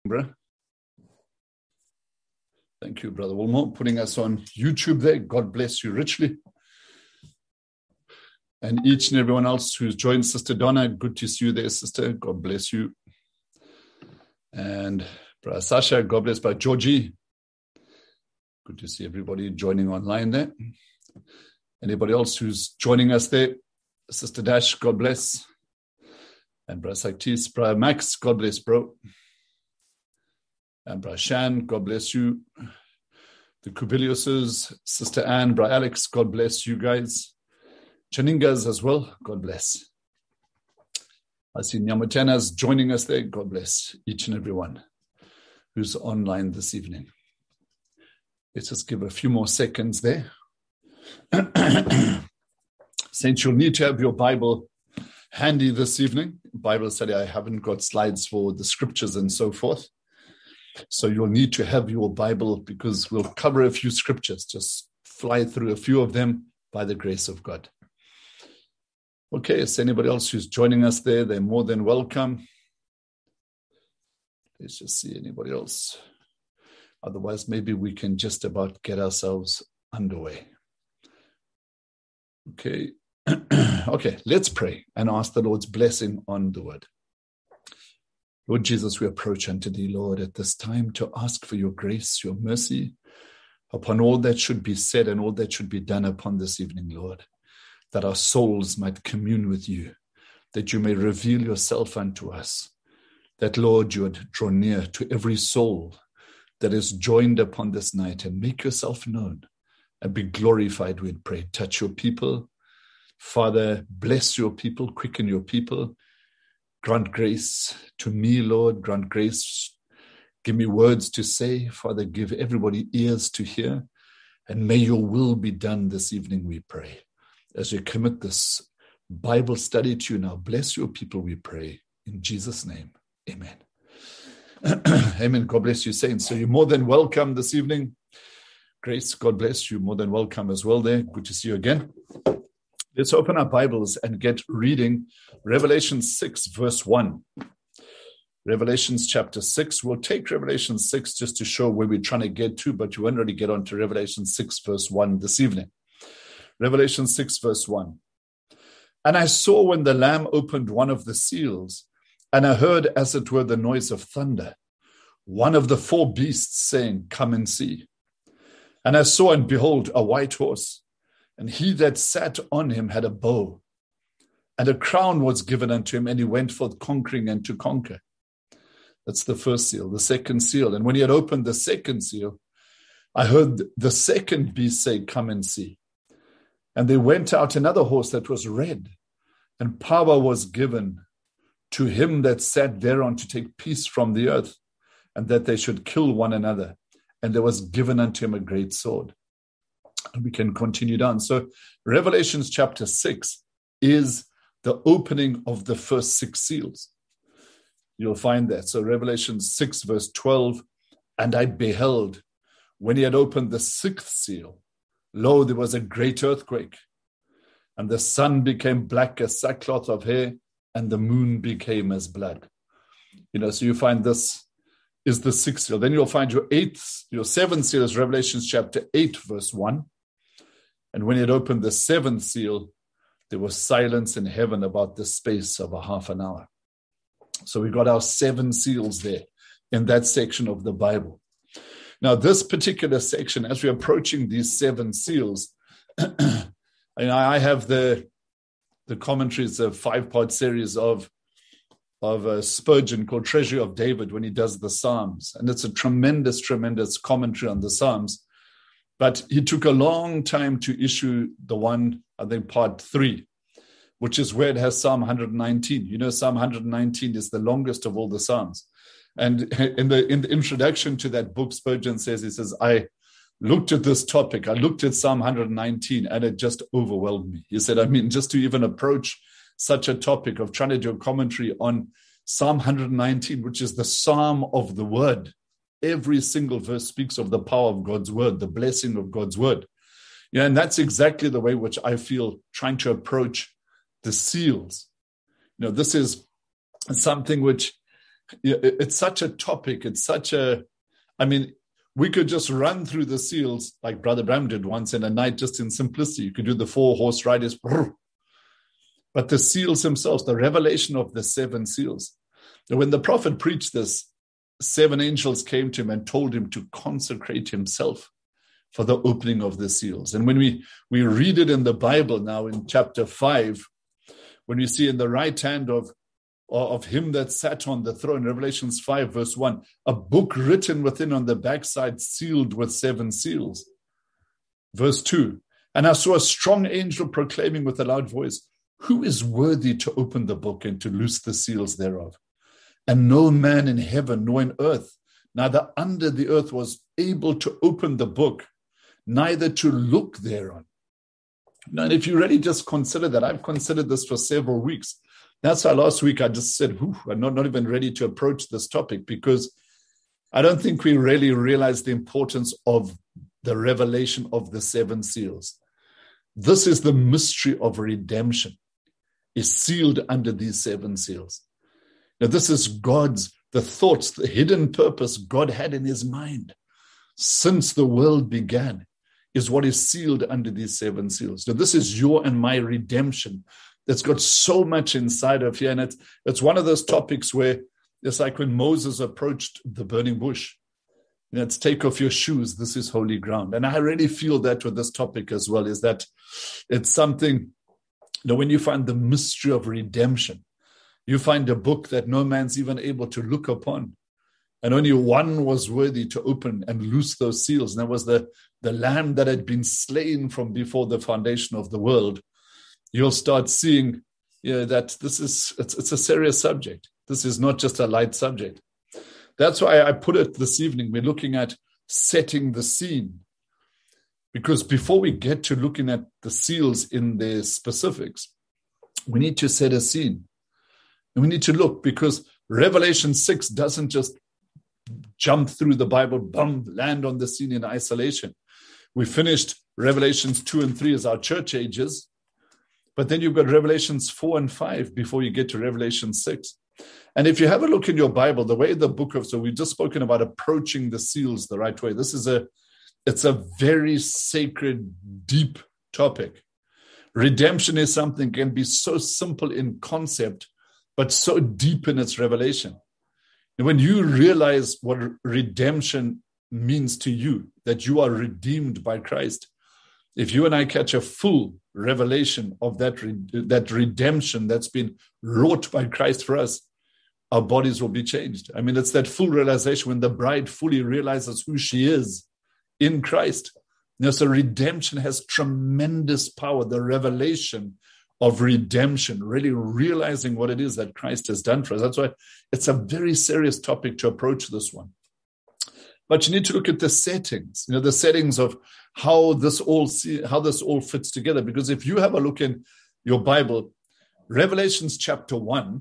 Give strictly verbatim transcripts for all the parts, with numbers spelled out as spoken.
bro. Thank you, Brother Wilmore, putting us on YouTube there. God bless you richly. And each and everyone else who's joined, Sister Donna, good to see you there, sister. God bless you. And Brother Sasha, God bless. By Georgie, good to see everybody joining online there. Anybody else who's joining us there? Sister Dash, God bless. And Brother Saktis, Brother Max, God bless, bro. And Brother Shan, God bless you. The Kubiliuses, Sister Anne, Brother Alex, God bless you guys. Chaningas as well, God bless. I see Nyamutanas joining us there. God bless each and every one who's online this evening. Let's just give a few more seconds there. Saints, you'll need to have your Bible handy this evening. Bible study, I haven't got slides for the scriptures and so forth. So you'll need to have your Bible because we'll cover a few scriptures, just fly through a few of them by the grace of God. Okay, is anybody else who's joining us there? They're more than welcome. Let's just see anybody else. Otherwise, maybe we can just about get ourselves underway. Okay. Okay, let's pray and ask the Lord's blessing on the word. Lord Jesus, we approach unto thee, Lord, at this time to ask for your grace, your mercy upon all that should be said and all that should be done upon this evening, Lord, that our souls might commune with you, that you may reveal yourself unto us, that, Lord, you would draw near to every soul that is joined upon this night and make yourself known and be glorified, we pray. Touch your people. Father, bless your people, quicken your people. Grant grace to me, Lord. Grant grace. Give me words to say. Father, give everybody ears to hear. And may your will be done this evening, we pray. As we commit this Bible study to you now, bless your people, we pray. In Jesus' name, amen. Amen. God bless you, saints. So you're more than welcome this evening. Grace, God bless you. More than welcome as well there. Good to see you again. Let's open our Bibles and get reading Revelation six, verse one. Revelations chapter six. We'll take Revelation six just to show where we're trying to get to, but you won't really get on to Revelation six, verse one this evening. Revelation six, verse one. And I saw when the Lamb opened one of the seals, and I heard as it were the noise of thunder, one of the four beasts saying, Come and see. And I saw, and behold, a white horse, and he that sat on him had a bow, and a crown was given unto him, and he went forth conquering and to conquer. That's the first seal. The second seal. And when he had opened the second seal, I heard the second beast say, Come and see. And there went out another horse that was red, and power was given to him that sat thereon to take peace from the earth, and that they should kill one another. And there was given unto him a great sword. And we can continue down. So Revelations chapter six is the opening of the first six seals. You'll find that. So Revelation six, verse twelve, and I beheld, when he had opened the sixth seal, lo, there was a great earthquake, and the sun became black as sackcloth of hair, and the moon became as blood. You know, so you find this is the sixth seal. Then you'll find your eighth, your seventh seal is Revelation chapter eight, verse one. And when he had opened the seventh seal, there was silence in heaven about the space of a half an hour. So we got our seven seals there in that section of the Bible. Now, this particular section, as we're approaching these seven seals, and I have the the commentaries, a five-part series of of uh, Spurgeon called Treasury of David when he does the Psalms. And it's a tremendous, tremendous commentary on the Psalms. But he took a long time to issue the one, I think, part three, which is where it has Psalm one nineteen. You know, Psalm one nineteen is the longest of all the Psalms. And in the in the introduction to that book, Spurgeon says, he says, I looked at this topic, I looked at Psalm one nineteen, and it just overwhelmed me. He said, I mean, just to even approach such a topic of trying to do a commentary on Psalm one nineteen, which is the Psalm of the Word. Every single verse speaks of the power of God's Word, the blessing of God's Word. Yeah, and that's exactly the way which I feel trying to approach the seals. You know, this is something which Yeah, it's such a topic. It's such a, I mean, we could just run through the seals like Brother Bram did once in a night, just in simplicity. You could do the four horse riders, but the seals themselves, the revelation of the seven seals. When the prophet preached this, seven angels came to him and told him to consecrate himself for the opening of the seals. And when we, we read it in the Bible now in chapter five, when we see in the right hand of, of him that sat on the throne, Revelations five, verse one, a book written within on the backside, sealed with seven seals. Verse two, and I saw a strong angel proclaiming with a loud voice, who is worthy to open the book and to loose the seals thereof? And no man in heaven nor in earth, neither under the earth, was able to open the book, neither to look thereon. Now, and if you really just consider that, I've considered this for several weeks. That's why last week I just said, I'm not, not even ready to approach this topic, because I don't think we really realize the importance of the revelation of the seven seals. This is the mystery of redemption, is sealed under these seven seals. Now, this is God's, the thoughts, the hidden purpose God had in his mind since the world began, is what is sealed under these seven seals. Now, this is your and my redemption that's got so much inside of here. And it's, it's one of those topics where it's like when Moses approached the burning bush. You know, it's take off your shoes. This is holy ground. And I really feel that with this topic as well, is that it's something, you know, when you find the mystery of redemption, you find a book that no man's even able to look upon. And only one was worthy to open and loose those seals. And that was the, the lamb that had been slain from before the foundation of the world. You'll start seeing, you know, that this is, it's, it's a serious subject. This is not just a light subject. That's why I put it this evening. We're looking at setting the scene. Because before we get to looking at the seals in their specifics, we need to set a scene. And we need to look, because Revelation six doesn't just jump through the Bible, bum, land on the scene in isolation. We finished Revelations two and three as our church ages, but then you've got Revelations four and five before you get to Revelation six. And if you have a look in your Bible, the way the book of, so we've just spoken about approaching the seals the right way. This is a, it's a very sacred, deep topic. Redemption is something can be so simple in concept, but so deep in its revelation. And when you realize what redemption means to you, that you are redeemed by Christ, if you and I catch a full revelation of that, that redemption that's been wrought by Christ for us, our bodies will be changed. I mean, it's that full realization when the bride fully realizes who she is in Christ. You know, so redemption has tremendous power, the revelation of redemption, really realizing what it is that Christ has done for us. That's why it's a very serious topic to approach this one. But you need to look at the settings, you know, the settings of how this all see, how this all fits together. Because if you have a look in your Bible, Revelations chapter one,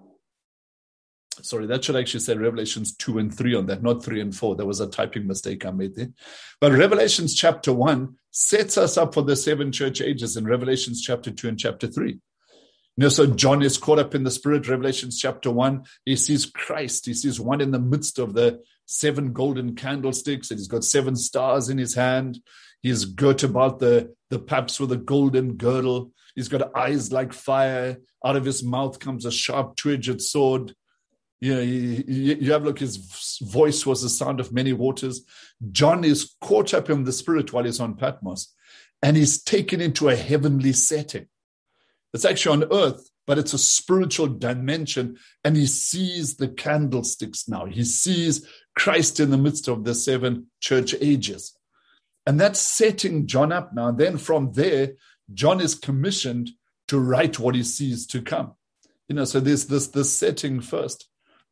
sorry, that should actually say Revelations two and three on that, not three and four. There was a typing mistake I made there. But Revelations chapter one sets us up for the seven church ages in Revelations chapter two and chapter three. You know, so John is caught up in the Spirit. Revelations chapter one, he sees Christ. He sees one in the midst of the seven golden candlesticks, and he's got seven stars in his hand. He's girt about the, the paps with a golden girdle. He's got eyes like fire. Out of his mouth comes a sharp two-edged sword. You know, you, you have a look, his voice was the sound of many waters. John is caught up in the Spirit while he's on Patmos, and he's taken into a heavenly setting. It's actually on earth, but it's a spiritual dimension, and he sees the candlesticks now. He sees Christ in the midst of the seven church ages. And that's setting John up now. And then from there, John is commissioned to write what he sees to come. You know, so there's this, this setting first.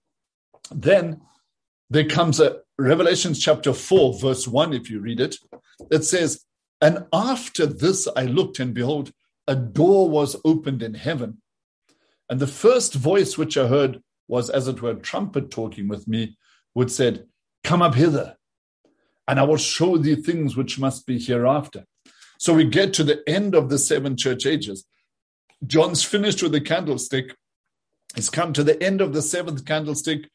Then there comes a Revelations chapter four, verse one, if you read it. It says, and after this I looked, and behold, a door was opened in heaven. And the first voice which I heard was, as it were, a trumpet talking with me, which said, come up hither, and I will show thee things which must be hereafter. So we get to the end of the seven church ages. John's finished with the candlestick. He's come to the end of the seventh candlestick.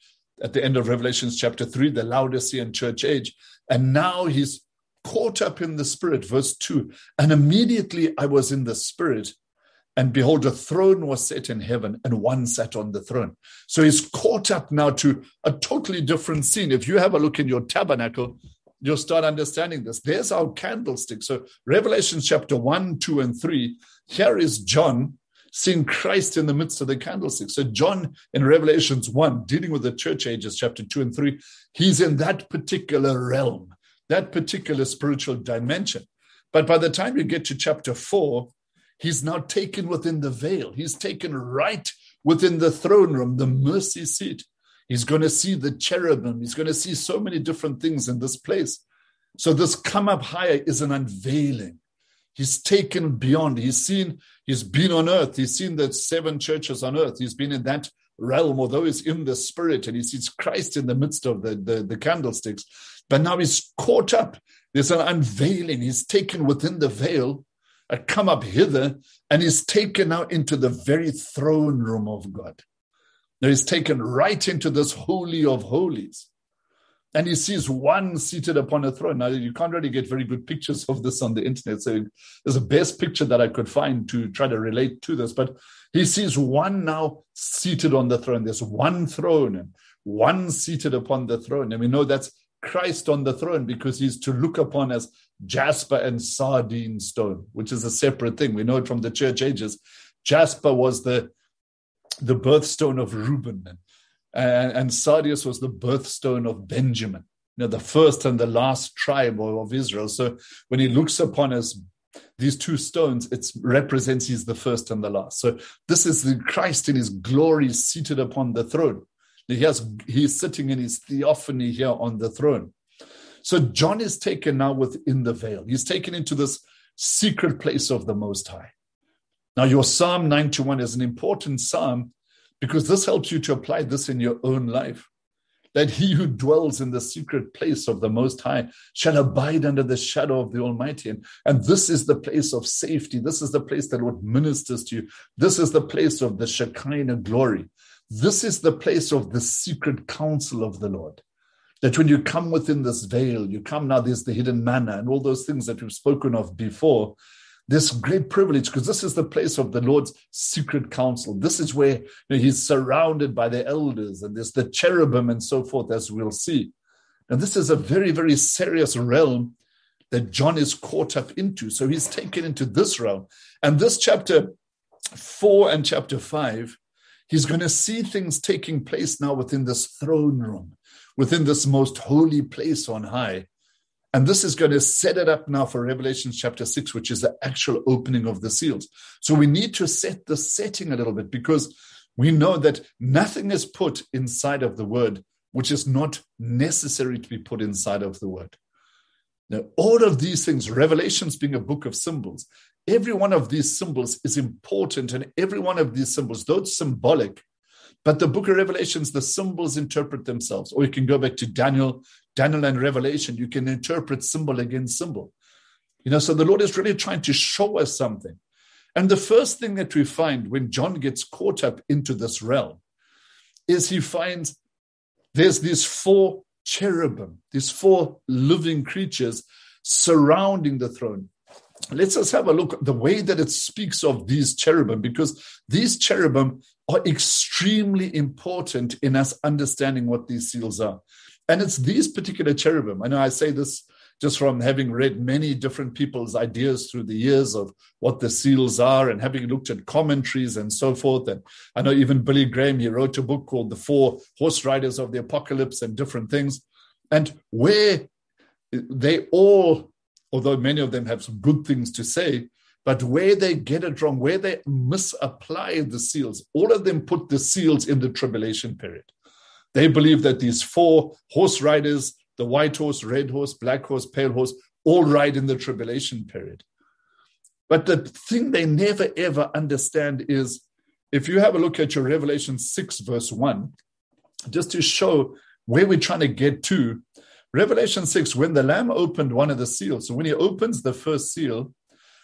at the end of Revelation chapter three, the Laodicean church age. And now he's caught up in the Spirit, verse two. And immediately I was in the Spirit, and behold, a throne was set in heaven, and one sat on the throne. So he's caught up now to a totally different scene. If you have a look in your tabernacle, you'll start understanding this. There's our candlestick. So Revelation chapter one, two, and three, here is John seeing Christ in the midst of the candlestick. So John in Revelations one, dealing with the church ages, chapter two and three, he's in that particular realm, that particular spiritual dimension. But by the time you get to chapter four, he's now taken within the veil. He's taken right within the throne room, the mercy seat. He's going to see the cherubim. He's going to see so many different things in this place. So this come up higher is an unveiling. He's taken beyond. He's seen, he's been on earth. He's seen the seven churches on earth. He's been in that realm, although he's in the Spirit, and he sees Christ in the midst of the, the, the candlesticks. But now he's caught up. There's an unveiling. He's taken within the veil, a come up hither, and he's taken now into the very throne room of God. Now he's taken right into this holy of holies. And he sees one seated upon a throne. Now, you can't really get very good pictures of this on the internet. So there's a best picture that I could find to try to relate to this. But he sees one now seated on the throne. There's one throne and one seated upon the throne. And we know that's Christ on the throne because he's to look upon as jasper and sardine stone, which is a separate thing. We know it from the church ages. Jasper was the, the birthstone of Reuben, and And, and Sardius was the birthstone of Benjamin, you know, the first and the last tribe of, of Israel. So when he looks upon us, these two stones, it represents he's the first and the last. So this is the Christ in his glory seated upon the throne. He has, he's sitting in his theophany here on the throne. So John is taken now within the veil. He's taken into this secret place of the Most High. Now your Psalm ninety-one is an important psalm, because this helps you to apply this in your own life. That he who dwells in the secret place of the Most High shall abide under the shadow of the Almighty. And, and this is the place of safety. This is the place that Lord ministers to you. This is the place of the Shekinah glory. This is the place of the secret counsel of the Lord. That when you come within this veil, you come now, there's the hidden manna and all those things that we've spoken of before. This great privilege, because this is the place of the Lord's secret counsel. This is where, you know, he's surrounded by the elders, and there's the cherubim and so forth, as we'll see. And this is a very, very serious realm that John is caught up into. So he's taken into this realm. And this chapter four and chapter five, he's going to see things taking place now within this throne room, within this most holy place on high. And this is going to set it up now for Revelation chapter six, which is the actual opening of the seals. So we need to set the setting a little bit, because we know that nothing is put inside of the word which is not necessary to be put inside of the word. Now, all of these things, Revelations being a book of symbols, every one of these symbols is important, and every one of these symbols, though it's symbolic, but the book of Revelations, the symbols interpret themselves. Or you can go back to Daniel, Daniel and Revelation. You can interpret symbol against symbol. You know, so the Lord is really trying to show us something. And the first thing that we find when John gets caught up into this realm is he finds there's these four cherubim, these four living creatures surrounding the throne. Let's just have a look at the way that it speaks of these cherubim, because these cherubim are extremely important in us understanding what these seals are. And it's these particular cherubim. I know I say this just from having read many different people's ideas through the years of what the seals are, and having looked at commentaries and so forth. And I know even Billy Graham, he wrote a book called The Four Horse Riders of the Apocalypse and different things. And where they all, although many of them have some good things to say, but where they get it wrong, where they misapply the seals, all of them put the seals in the tribulation period. They believe that these four horse riders, the white horse, red horse, black horse, pale horse, all ride in the tribulation period. But the thing they never, ever understand is, if you have a look at your Revelation six, verse one, just to show where we're trying to get to, Revelation six, when the Lamb opened one of the seals, so when he opens the first seal,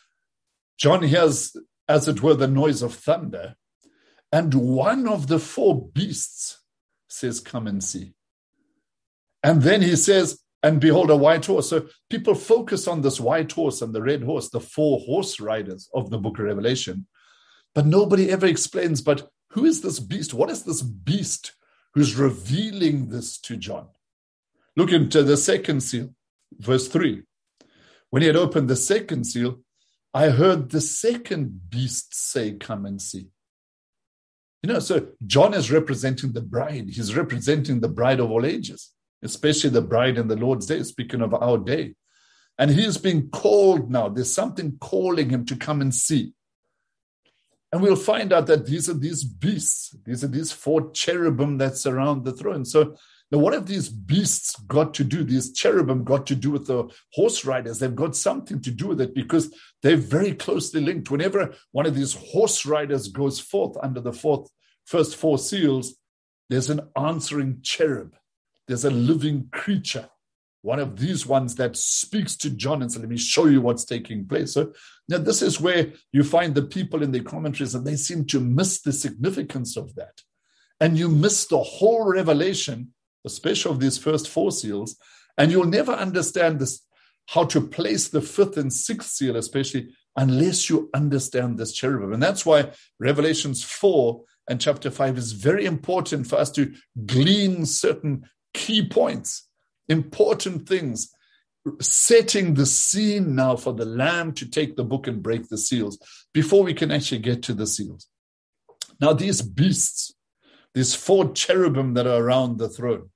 John hears, as it were, the noise of thunder, and one of the four beasts says, come and see. And then he says, and behold, a white horse. So people focus on this white horse and the red horse, the four horse riders of the book of Revelation. But nobody ever explains, but who is this beast? What is this beast who's revealing this to John? Look into the second seal, verse three. When he had opened the second seal, I heard the second beast say, come and see. You know, so John is representing the bride. He's representing the bride of all ages, especially the bride in the Lord's day, speaking of our day. And he is being called now. There's something calling him to come and see. And we'll find out that these are these beasts. These are these four cherubim that surround the throne. So now what have these beasts got to do? These cherubim got to do with the horse riders. They've got something to do with it because they're very closely linked. Whenever one of these horse riders goes forth under the fourth, first four seals, there's an answering cherub. There's a living creature, one of these ones that speaks to John and says, let me show you what's taking place. So now this is where you find the people in the commentaries, and they seem to miss the significance of that. And you miss the whole revelation, especially of these first four seals, and you'll never understand this, how to place the fifth and sixth seal, especially, unless you understand this cherubim. And that's why Revelations four and chapter five is very important for us to glean certain key points, important things, setting the scene now for the Lamb to take the book and break the seals before we can actually get to the seals. Now, these beasts, these four cherubim that are around the throne,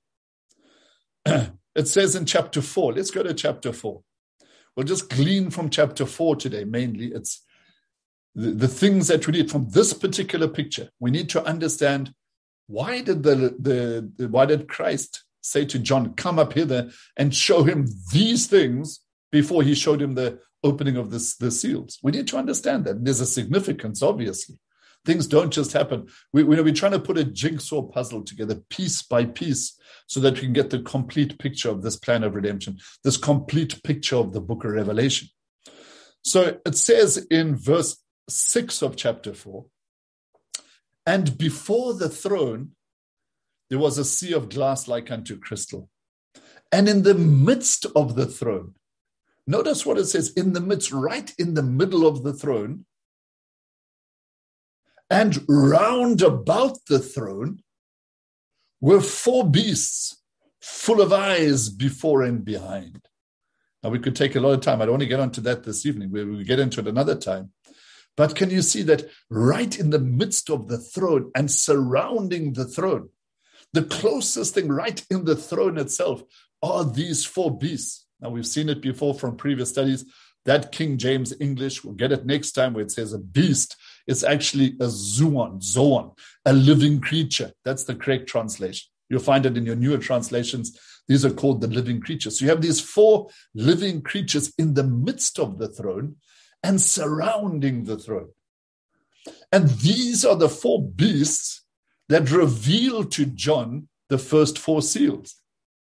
it says in chapter four, let's go to chapter four. We'll just glean from chapter four today, mainly. It's the, the things that we need from this particular picture. We need to understand why did the, the, the why did Christ say to John, come up hither and show him these things before he showed him the opening of this, the seals? We need to understand that. There's a significance, obviously. Things don't just happen. We, we, we're trying to put a jigsaw puzzle together piece by piece so that we can get the complete picture of this plan of redemption, this complete picture of the book of Revelation. So it says in verse six of chapter four, and before the throne, there was a sea of glass like unto crystal. And in the midst of the throne, notice what it says, in the midst, right in the middle of the throne, and round about the throne were four beasts full of eyes before and behind. Now, we could take a lot of time. I don't want to get onto that this evening. We will get into it another time. But can you see that right in the midst of the throne and surrounding the throne, the closest thing right in the throne itself are these four beasts. Now, we've seen it before from previous studies. That King James English, we'll get it next time, where it says a beast. It's actually a zoon, zoon, a living creature. That's the correct translation. You'll find it in your newer translations. These are called the living creatures. So you have these four living creatures in the midst of the throne and surrounding the throne. And these are the four beasts that reveal to John the first four seals.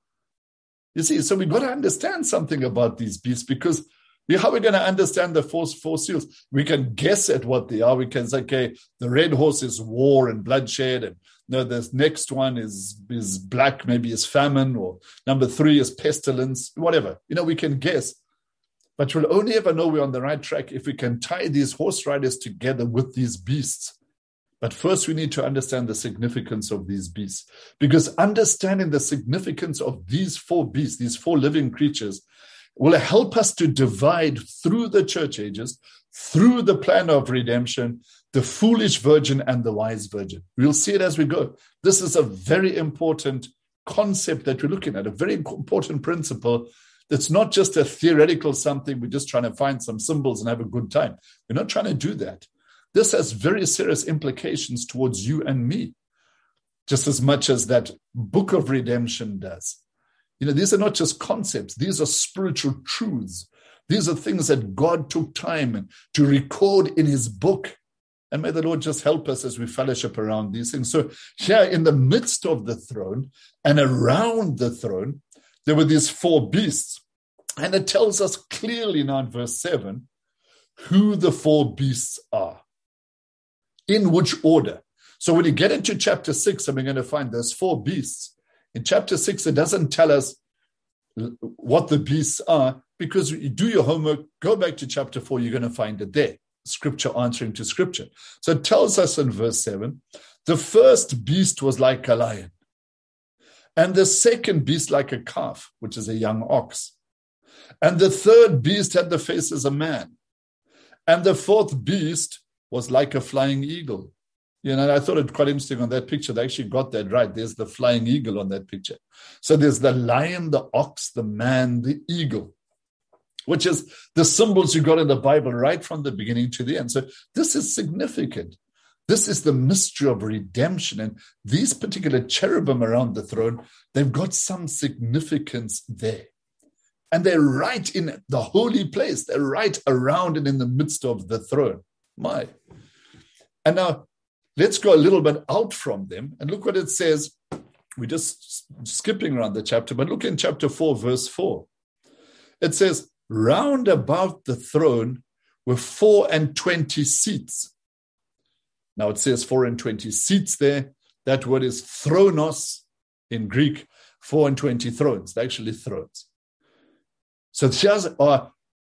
You see, so we've got to understand something about these beasts, because how are we going to understand the four, four seals? We can guess at what they are. We can say, okay, the red horse is war and bloodshed, and no, the next one is, is black, maybe is famine, or number three is pestilence, whatever. You know, we can guess. But we'll only ever know we're on the right track if we can tie these horse riders together with these beasts. But first, we need to understand the significance of these beasts, because understanding the significance of these four beasts, these four living creatures, will help us to divide through the church ages, through the plan of redemption, the foolish virgin and the wise virgin. We'll see it as we go. This is a very important concept that we're looking at, a very important principle. That's not just a theoretical something. We're just trying to find some symbols and have a good time. We're not trying to do that. This has very serious implications towards you and me, just as much as that book of redemption does. You know, these are not just concepts. These are spiritual truths. These are things that God took time to record in his book. And may the Lord just help us as we fellowship around these things. So here in the midst of the throne and around the throne, there were these four beasts. And it tells us clearly now in verse seven who the four beasts are, in which order. So when you get into chapter six, and we're going to find there's four beasts. In chapter six, it doesn't tell us what the beasts are, because you do your homework, go back to chapter four, you're going to find it there. Scripture answering to scripture. So it tells us in verse seven, the first beast was like a lion, and the second beast like a calf, which is a young ox. And the third beast had the face as a man. And the fourth beast was like a flying eagle. You know, I thought it quite interesting on that picture. They actually got that right. There's the flying eagle on that picture. So there's the lion, the ox, the man, the eagle, which is the symbols you got in the Bible right from the beginning to the end. So this is significant. This is the mystery of redemption. And these particular cherubim around the throne, they've got some significance there. And they're right in the holy place. They're right around and in the midst of the throne. My. And now let's go a little bit out from them and look what it says. We're just skipping around the chapter, but look in chapter four, verse four. It says, round about the throne were four and twenty seats. Now it says four and twenty seats there. That word is thronos in Greek, four and twenty thrones. They're actually thrones. So here's are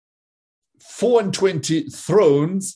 four and twenty thrones,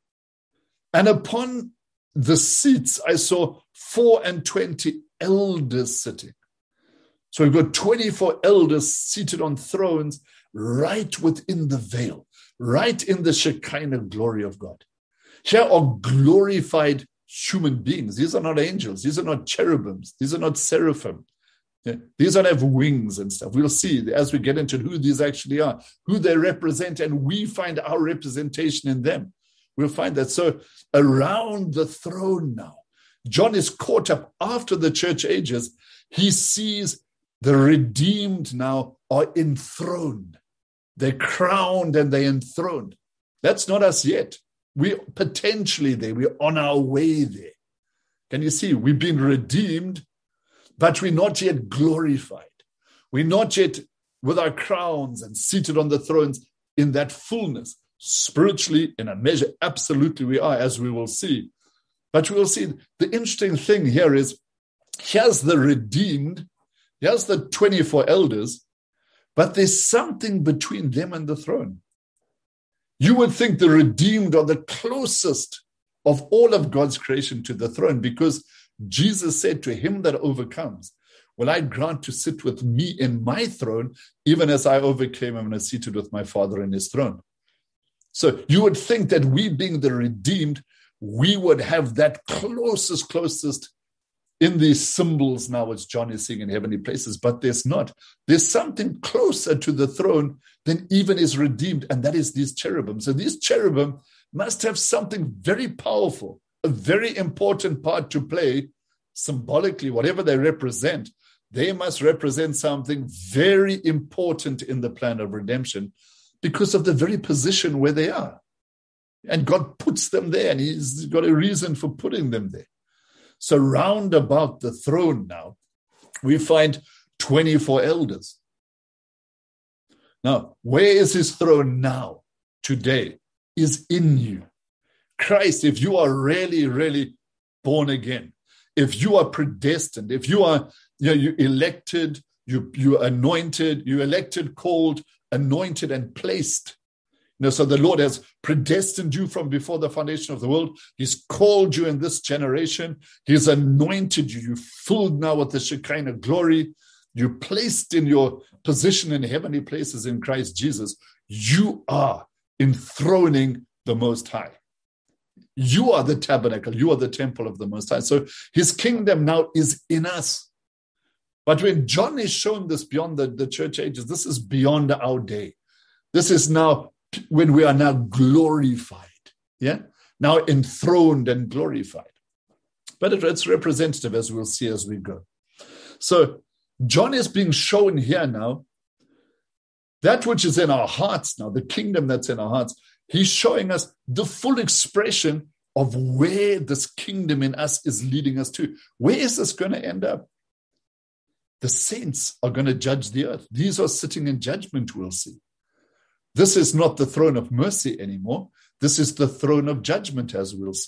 and upon the seats I saw four and twenty elders sitting. So we've got twenty-four elders seated on thrones right within the veil, right in the Shekinah glory of God. Here are glorified human beings. These are not angels. These are not cherubims. These are not seraphim. Yeah. These don't have wings and stuff. We'll see as we get into who these actually are, who they represent, and we find our representation in them. We'll find that. So around the throne now, John is caught up after the church ages. He sees the redeemed now are enthroned. They're crowned and they're enthroned. That's not us yet. We're potentially there. We're on our way there. Can you see? We've been redeemed, but we're not yet glorified. We're not yet with our crowns and seated on the thrones in that fullness. Spiritually, in a measure, absolutely we are, as we will see. But we will see the interesting thing here is, here's the redeemed, here's the twenty-four elders, but there's something between them and the throne. You would think the redeemed are the closest of all of God's creation to the throne, because Jesus said, to him that overcomes, will I grant to sit with me in my throne, even as I overcame him and is seated with my Father in his throne. So you would think that we being the redeemed, we would have that closest, closest in these symbols now, as John is seeing in heavenly places, but there's not. There's something closer to the throne than even is redeemed, and that is these cherubim. So these cherubim must have something very powerful, a very important part to play symbolically, whatever they represent. They must represent something very important in the plan of redemption because of the very position where they are. And God puts them there, and he's got a reason for putting them there. So round about the throne now, we find twenty-four elders. Now, where is his throne now? Today is in you. Christ, if you are really, really born again, if you are predestined, if you are you know, you elected, you you anointed, you elected, called, anointed, and placed. You know, so the Lord has predestined you from before the foundation of the world. He's called you in this generation. He's anointed you. You're filled now with the Shekinah glory. You're placed in your position in heavenly places in Christ Jesus. You are enthroning the Most High. You are the tabernacle. You are the temple of the Most High. So his kingdom now is in us. But when John is shown this beyond the, the church ages, this is beyond our day. This is now when we are now glorified, yeah, now enthroned and glorified. But it, it's representative, as we'll see as we go. So John is being shown here now that which is in our hearts now, the kingdom that's in our hearts. He's showing us the full expression of where this kingdom in us is leading us to. Where is this going to end up? The saints are going to judge the earth. These are sitting in judgment, we'll see. This is not the throne of mercy anymore. This is the throne of judgment, as we'll see.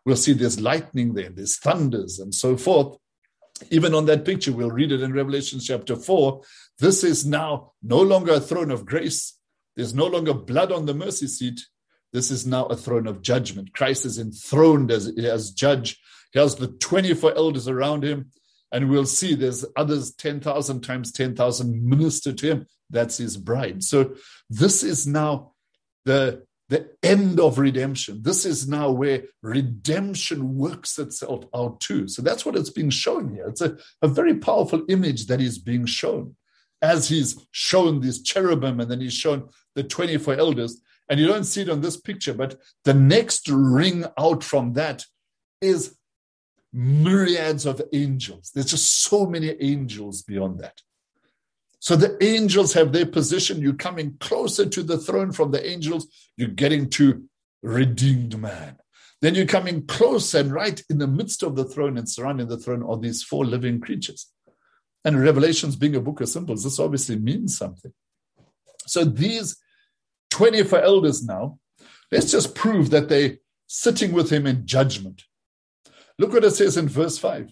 we'll see there's lightning there, there's thunders and so forth. Even on that picture, we'll read it in Revelation chapter four. This is now no longer a throne of grace. There's no longer blood on the mercy seat. This is now a throne of judgment. Christ is enthroned as, as judge. He has the twenty-four elders around him. And we'll see there's others ten thousand times ten thousand minister to him. That's his bride. So this is now the, the end of redemption. This is now where redemption works itself out too. So that's what it's being shown here. It's a, a very powerful image that is being shown. As he's shown these cherubim and then he's shown the twenty-four elders. And you don't see it on this picture, but the next ring out from that is myriads of angels. There's just so many angels beyond that. So the angels have their position. You're coming closer to the throne from the angels. You're getting to redeemed man. Then you're coming close, and right in the midst of the throne and surrounding the throne are these four living creatures. And Revelations being a book of symbols, this obviously means something. So these twenty-four elders now, let's just prove that they're sitting with him in judgment. Look what it says in verse five.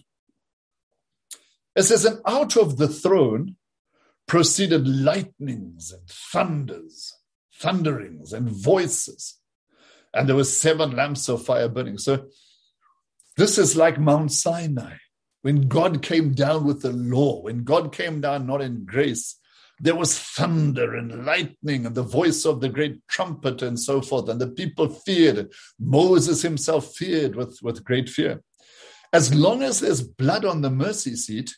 It says, and out of the throne proceeded lightnings and thunders, thunderings and voices. And there were seven lamps of fire burning. So this is like Mount Sinai. When God came down with the law, when God came down not in grace, there was thunder and lightning and the voice of the great trumpet and so forth. And the people feared. Moses himself feared with, with great fear. As long as there's blood on the mercy seat,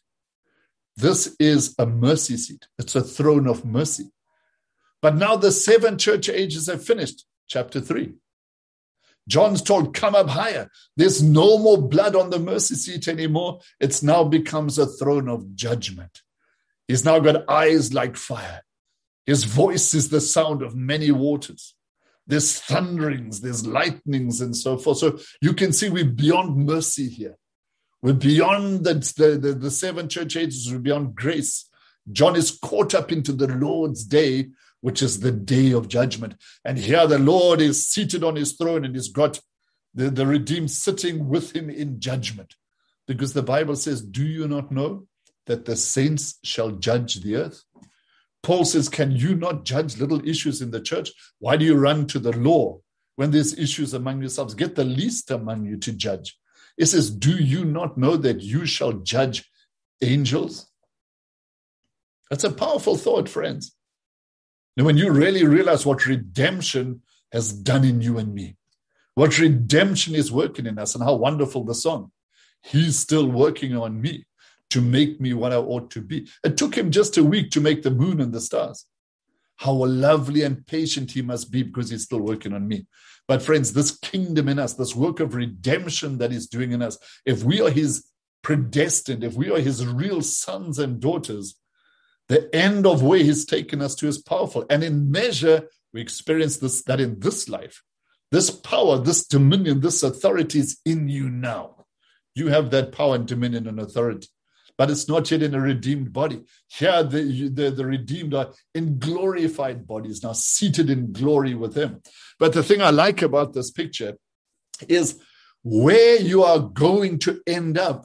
this is a mercy seat. It's a throne of mercy. But now the seven church ages have finished. Chapter three. John's told, come up higher. There's no more blood on the mercy seat anymore. It's now becomes a throne of judgment. He's now got eyes like fire. His voice is the sound of many waters. There's thunderings, there's lightnings and so forth. So you can see we're beyond mercy here. We're beyond the, the, the, the seven church ages, we're beyond grace. John is caught up into the Lord's day, which is the day of judgment. And here the Lord is seated on his throne and he's got the, the redeemed sitting with him in judgment. Because the Bible says, do you not know that the saints shall judge the earth? Paul says, can you not judge little issues in the church? Why do you run to the law when there's issues among yourselves? Get the least among you to judge. It says, do you not know that you shall judge angels? That's a powerful thought, friends. And when you really realize what redemption has done in you and me, what redemption is working in us, and how wonderful the song, he's still working on me to make me what I ought to be. It took him just a week to make the moon and the stars. How lovely and patient he must be because he's still working on me. But friends, this kingdom in us, this work of redemption that he's doing in us, if we are his predestined, if we are his real sons and daughters, the end of where he's taken us to is powerful. And in measure, we experience this, that in this life, this power, this dominion, this authority is in you now. You have that power and dominion and authority. But it's not yet in a redeemed body. Here, the, the, the redeemed are in glorified bodies, now seated in glory with him. But the thing I like about this picture is where you are going to end up.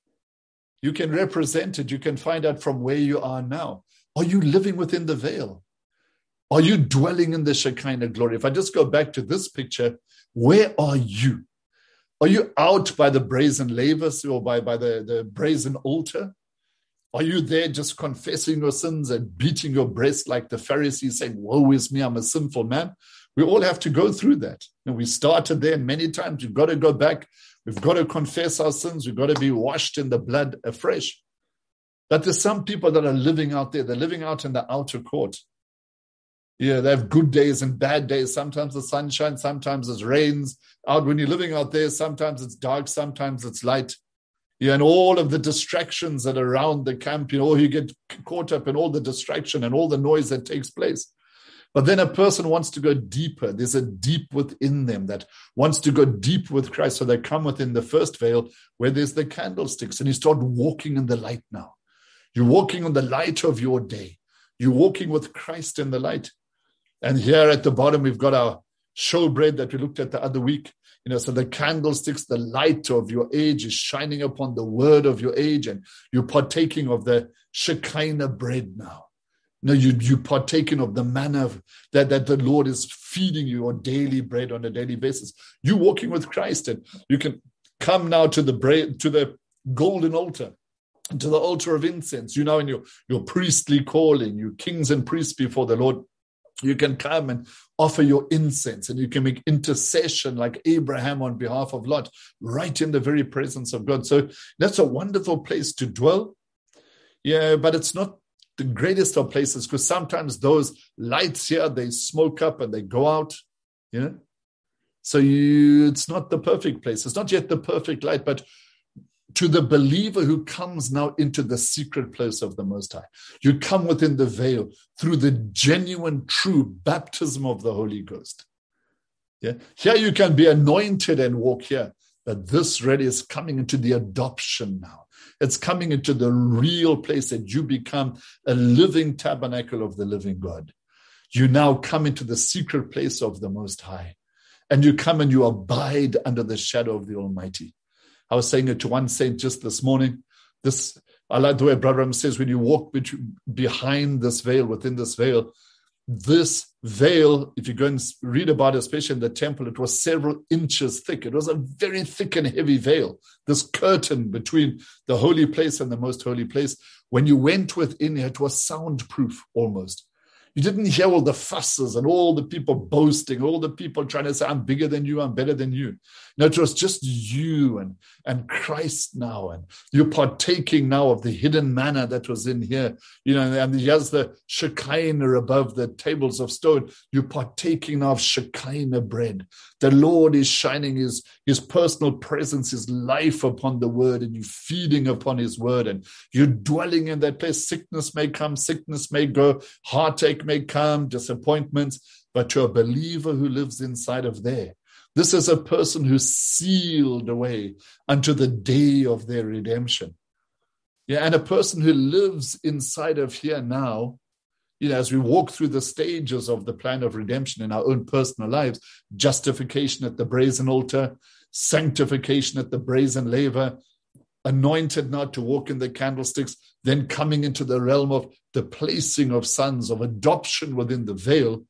You can represent it. You can find out from where you are now. Are you living within the veil? Are you dwelling in the Shekinah glory? If I just go back to this picture, where are you? Are you out by the brazen lavers or by, by the, the brazen altar? Are you there just confessing your sins and beating your breast like the Pharisees saying, woe is me, I'm a sinful man? We all have to go through that. And we started there many times. We've got to go back. We've got to confess our sins. We've got to be washed in the blood afresh. But there's some people that are living out there. They're living out in the outer court. Yeah, they have good days and bad days. Sometimes the sun shines, sometimes it rains. Out when you're living out there, sometimes it's dark, sometimes it's light. Yeah, and all of the distractions that are around the camp, you know, you get caught up in all the distraction and all the noise that takes place. But then a person wants to go deeper. There's a deep within them that wants to go deep with Christ. So they come within the first veil where there's the candlesticks and you start walking in the light now. You're walking on the light of your day. You're walking with Christ in the light. And here at the bottom, we've got our showbread that we looked at the other week. You know, so the candlesticks, the light of your age is shining upon the word of your age, and you're partaking of the Shekinah bread now. No, you, you're partaking of the manna that, that the Lord is feeding you on daily bread on a daily basis. You're walking with Christ, and you can come now to the bread, to the golden altar, to the altar of incense. You know, in your, your priestly calling, you kings and priests before the Lord, you can come and offer your incense, and you can make intercession like Abraham on behalf of Lot, right in the very presence of God. So that's a wonderful place to dwell. Yeah, but it's not the greatest of places, because sometimes those lights here, they smoke up and they go out, you know. So you, it's not the perfect place. It's not yet the perfect light, but to the believer who comes now into the secret place of the Most High, you come within the veil through the genuine, true baptism of the Holy Ghost. Yeah, here you can be anointed and walk here, but this really is coming into the adoption now. It's coming into the real place that you become a living tabernacle of the living God. You now come into the secret place of the Most High, and you come and you abide under the shadow of the Almighty. I was saying it to one saint just this morning. This, I like the way Brother Ram says, when you walk behind this veil, within this veil, this veil, if you go and read about it, especially in the temple, it was several inches thick. It was a very thick and heavy veil, this curtain between the holy place and the most holy place. When you went within it, it was soundproof almost. You didn't hear all the fusses and all the people boasting, all the people trying to say, I'm bigger than you, I'm better than you. No, it was just you and, and Christ now. And you're partaking now of the hidden manna that was in here. You know, and here's the Shekinah above the tables of stone. You're partaking now of Shekinah bread. The Lord is shining his, his personal presence, his life upon the word, and you're feeding upon his word, and you're dwelling in that place. Sickness may come, sickness may go, heartache may come, disappointments, but to a believer who lives inside of there, this is a person who's sealed away unto the day of their redemption. Yeah, and a person who lives inside of here now, you know, as we walk through the stages of the plan of redemption in our own personal lives, justification at the brazen altar, sanctification at the brazen laver, anointed now to walk in the candlesticks, then coming into the realm of the placing of sons, of adoption within the veil,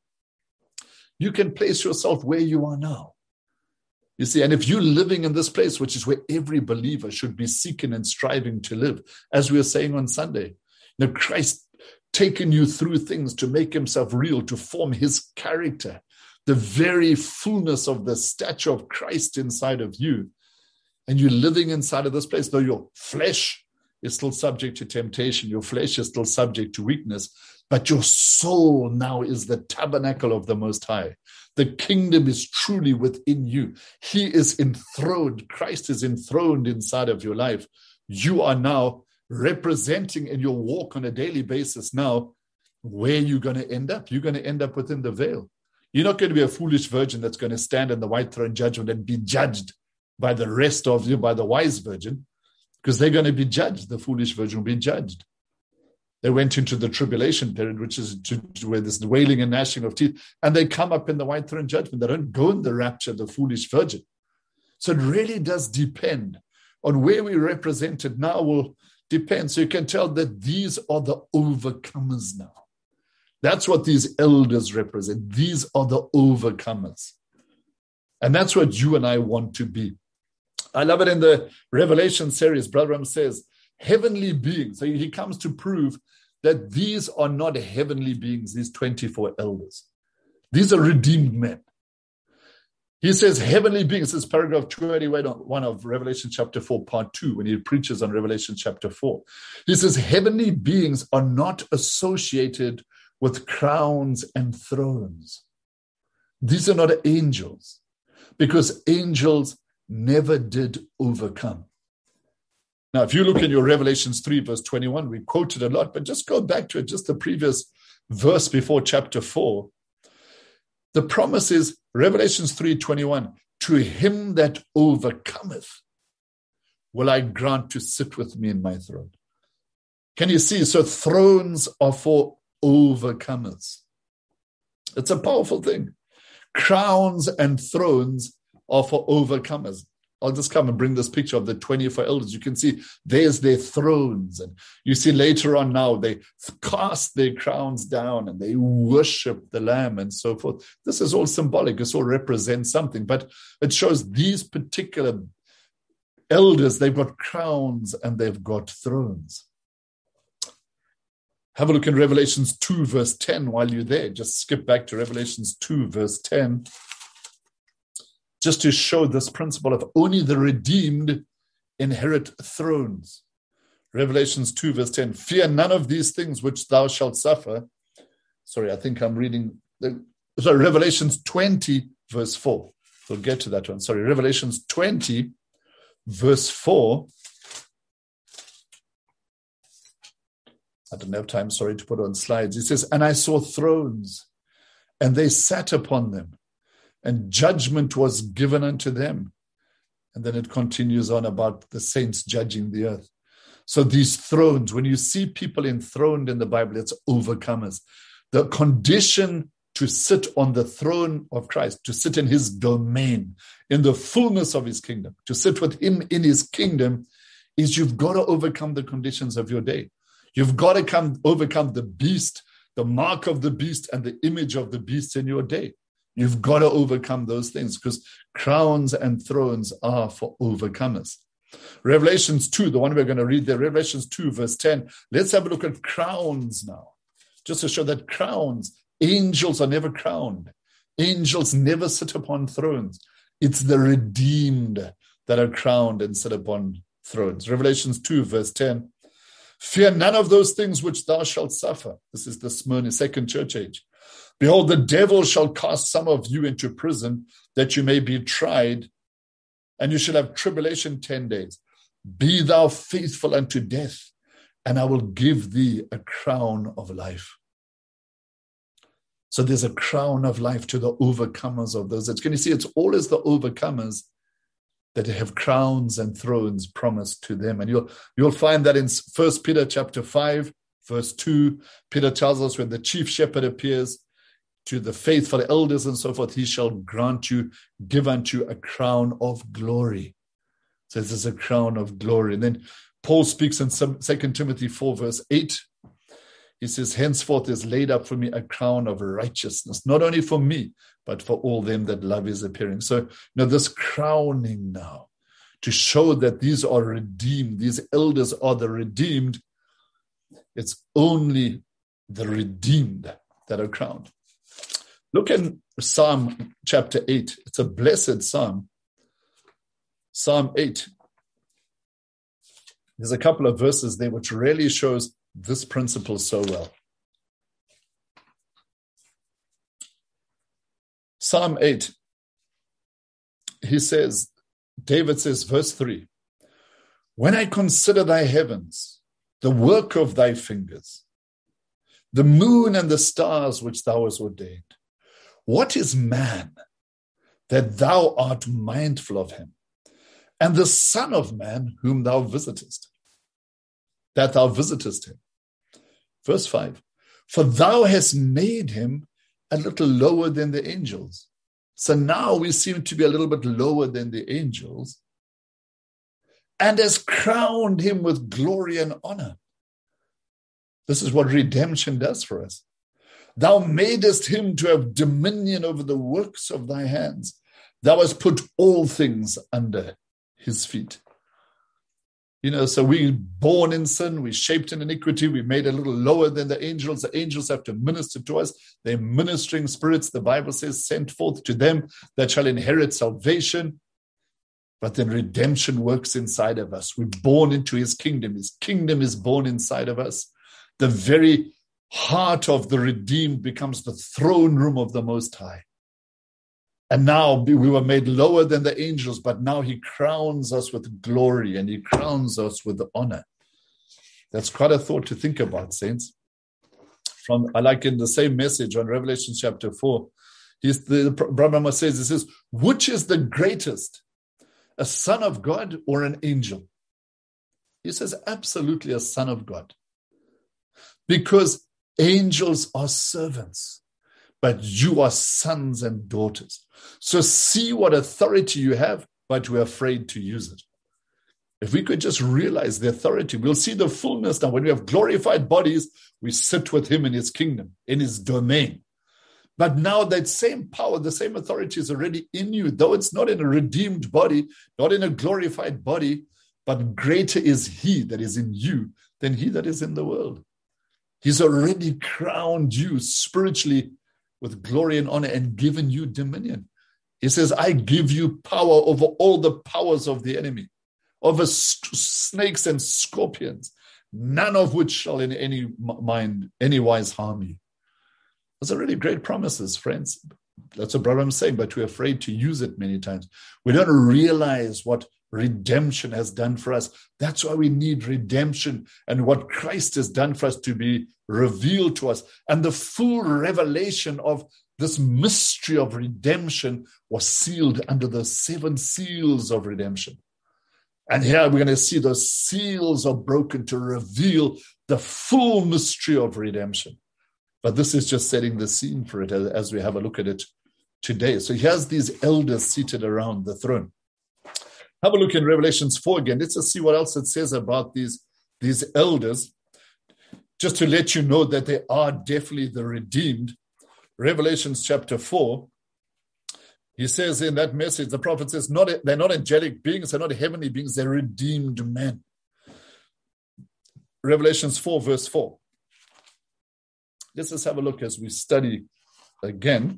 you can place yourself where you are now. You see, and if you're living in this place, which is where every believer should be seeking and striving to live, as we were saying on Sunday, you know, Christ taken you through things to make himself real, to form his character, the very fullness of the stature of Christ inside of you. And you're living inside of this place, though your flesh is still subject to temptation, your flesh is still subject to weakness, but your soul now is the tabernacle of the Most High. The kingdom is truly within you. He is enthroned. Christ is enthroned inside of your life. You are now representing in your walk on a daily basis now where you're going to end up. You're going to end up within the veil. You're not going to be a foolish virgin that's going to stand in the white throne judgment and be judged by the rest of you, by the wise virgin, because they're going to be judged. The foolish virgin will be judged. They went into the tribulation period, which is to, to where there's wailing and gnashing of teeth, and they come up in the white throne judgment. They don't go in the rapture, the foolish virgin. So it really does depend on where we represent it now will depend. So you can tell that these are the overcomers now. That's what these elders represent. These are the overcomers. And that's what you and I want to be. I love it in the Revelation series. Brother Ram says, heavenly beings. So he comes to prove that these are not heavenly beings, these twenty-four elders. These are redeemed men. He says heavenly beings, this is paragraph two eighty-one of Revelation chapter four, part two, when he preaches on Revelation chapter four. He says heavenly beings are not associated with crowns and thrones. These are not angels, because angels never did overcome. Now, if you look in your Revelations three, verse twenty-one, we quoted a lot, but just go back to it, just the previous verse before chapter four. The promise is Revelations three twenty-one, to him that overcometh will I grant to sit with me in my throne. Can you see? So thrones are for overcomers. It's a powerful thing. Crowns and thrones are for overcomers. I'll just come and bring this picture of the twenty-four elders. You can see there's their thrones. And you see later on now, they cast their crowns down and they worship the Lamb and so forth. This is all symbolic. This all represents something. But it shows these particular elders, they've got crowns and they've got thrones. Have a look in Revelations two, verse ten while you're there. Just skip back to Revelations two, verse ten. Just to show this principle of only the redeemed inherit thrones. Revelations two, verse ten. Fear none of these things which thou shalt suffer. Sorry, I think I'm reading. The, sorry, Revelations twenty, verse four. We'll get to that one. Sorry, Revelations twenty, verse four. I don't have time, sorry, to put on slides. It says, and I saw thrones, and they sat upon them, and judgment was given unto them. And then it continues on about the saints judging the earth. So these thrones, when you see people enthroned in the Bible, it's overcomers. The condition to sit on the throne of Christ, to sit in his domain, in the fullness of his kingdom, to sit with him in his kingdom, is you've got to overcome the conditions of your day. You've got to come overcome the beast, the mark of the beast, and the image of the beast in your day. You've got to overcome those things because crowns and thrones are for overcomers. Revelations two, the one we're going to read there, Revelations two, verse ten. Let's have a look at crowns now, just to show that crowns, angels are never crowned. Angels never sit upon thrones. It's the redeemed that are crowned and sit upon thrones. Revelations two, verse ten. Fear none of those things which thou shalt suffer. This is the Smyrna, second church age. Behold, the devil shall cast some of you into prison, that you may be tried, and you shall have tribulation ten days. Be thou faithful unto death, and I will give thee a crown of life. So there's a crown of life to the overcomers of those. Can you see it's always the overcomers that have crowns and thrones promised to them. And you'll you'll find that in First Peter chapter five, verse two, Peter tells us when the chief shepherd appears to the faithful elders and so forth, he shall grant you, give unto a crown of glory. So this is a crown of glory. And then Paul speaks in Second Timothy four, verse eight. He says, henceforth is laid up for me a crown of righteousness, not only for me, but for all them that love his appearing. So, you know, this crowning now to show that these are redeemed, these elders are the redeemed. It's only the redeemed that are crowned. Look in Psalm chapter eight. It's a blessed psalm. Psalm eight. There's a couple of verses there which really shows this principle so well. Psalm eight, he says, David says, verse three, when I consider thy heavens, the work of thy fingers, the moon and the stars which thou hast ordained, what is man that thou art mindful of him, and the son of man whom thou visitest, that thou visitest him? Verse five, for thou hast made him a little lower than the angels. So now we seem to be a little bit lower than the angels, and has crowned him with glory and honor. This is what redemption does for us. Thou madest him to have dominion over the works of thy hands. Thou hast put all things under his feet. You know, so we're born in sin, we're shaped in iniquity, we're made a little lower than the angels. The angels have to minister to us. They're ministering spirits, the Bible says, sent forth to them that shall inherit salvation. But then redemption works inside of us. We're born into his kingdom. His kingdom is born inside of us. The very heart of the redeemed becomes the throne room of the Most High. And now we were made lower than the angels, but now he crowns us with glory and he crowns us with honor. That's quite a thought to think about, saints. From I like in the same message on Revelation chapter four, he's the Brahma says, he says, which is the greatest, a son of God or an angel? He says, absolutely a son of God. Because angels are servants. but you are sons and daughters. So see what authority you have, but we're afraid to use it. If we could just realize the authority, we'll see the fullness now. When we have glorified bodies, we sit with him in his kingdom, in his domain. But now that same power, the same authority is already in you, though it's not in a redeemed body, not in a glorified body, but greater is he that is in you than he that is in the world. He's already crowned you spiritually with glory and honor and given you dominion. He says, I give you power over all the powers of the enemy, over st- snakes and scorpions, none of which shall in any mind, any wise harm you. Those are really great promises, friends. That's what I'm saying, but we're afraid to use it many times. We don't realize what redemption has done for us. That's why we need redemption and what Christ has done for us to be revealed to us. And the full revelation of this mystery of redemption was sealed under the seven seals of redemption. And here we're going to see those seals are broken to reveal the full mystery of redemption. But this is just setting the scene for it as we have a look at it today. So here's these elders seated around the throne. Have a look in Revelations four again. Let's just see what else it says about these, these elders, just to let you know that they are definitely the redeemed. Revelations chapter four, he says in that message, the prophet says, not, they're not angelic beings, they're not heavenly beings, they're redeemed men. Revelations four, verse four. Let's just have a look as we study again.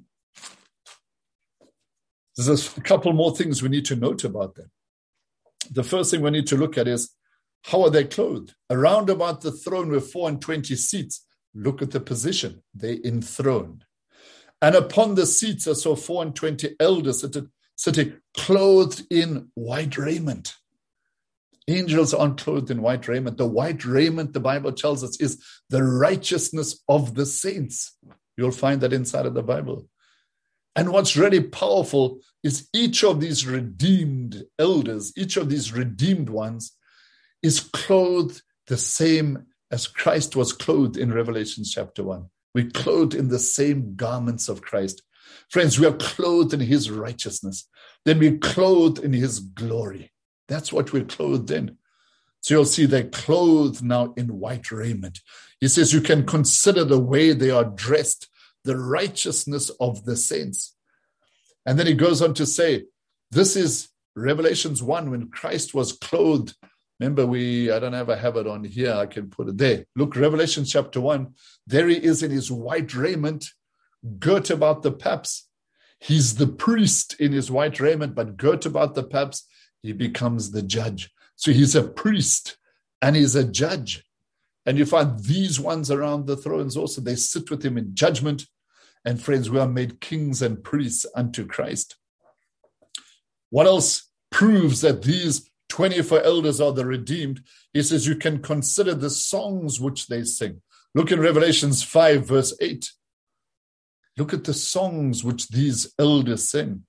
There's a couple more things we need to note about them. The first thing we need to look at is, how are they clothed? Around about the throne were four and twenty seats. Look at the position. They're enthroned. And upon the seats I saw four and twenty elders sitting, sitting clothed in white raiment. Angels aren't clothed in white raiment. The white raiment, the Bible tells us, is the righteousness of the saints. You'll find that inside of the Bible. And what's really powerful is each of these redeemed elders, each of these redeemed ones, is clothed the same as Christ was clothed in Revelation chapter one. We're clothed in the same garments of Christ. Friends, we are clothed in his righteousness. Then we're clothed in his glory. That's what we're clothed in. So you'll see they're clothed now in white raiment. He says you can consider the way they are dressed, the righteousness of the saints. And then he goes on to say, this is Revelations one, when Christ was clothed. Remember, we, I don't have a have it on here. I can put it there. Look, Revelation chapter one. There he is in his white raiment, girt about the paps. He's the priest in his white raiment, but girt about the paps, he becomes the judge. So he's a priest and he's a judge. And you find these ones around the thrones also, they sit with him in judgment. And friends, we are made kings and priests unto Christ. What else proves that these twenty-four elders are the redeemed? He says you can consider the songs which they sing. Look in Revelations five, verse eight. Look at the songs which these elders sing.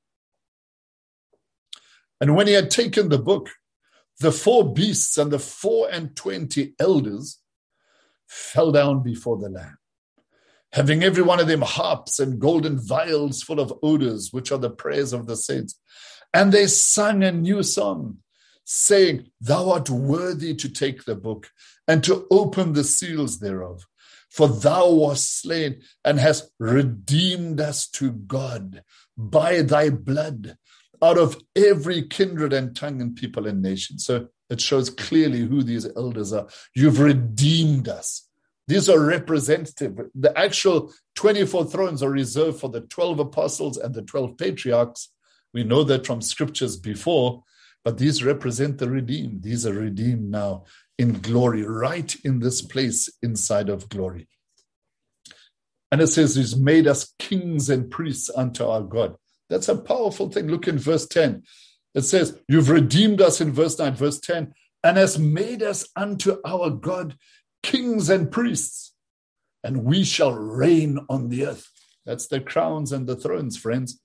And when he had taken the book, the four beasts and the four and twenty elders fell down before the Lamb, having every one of them harps and golden vials full of odors, which are the prayers of the saints. And they sang a new song, saying, Thou art worthy to take the book and to open the seals thereof. For thou wast slain and hast redeemed us to God by thy blood out of every kindred and tongue and people and nation. So it shows clearly who these elders are. You've redeemed us. These are representative. The actual twenty-four thrones are reserved for the twelve apostles and the twelve patriarchs. We know that from scriptures before, but these represent the redeemed. These are redeemed now in glory, right in this place inside of glory. And it says he's made us kings and priests unto our God. That's a powerful thing. Look in verse ten. It says, you've redeemed us in verse nine, verse ten, and has made us unto our God kings and priests, and we shall reign on the earth. That's the crowns and the thrones, friends.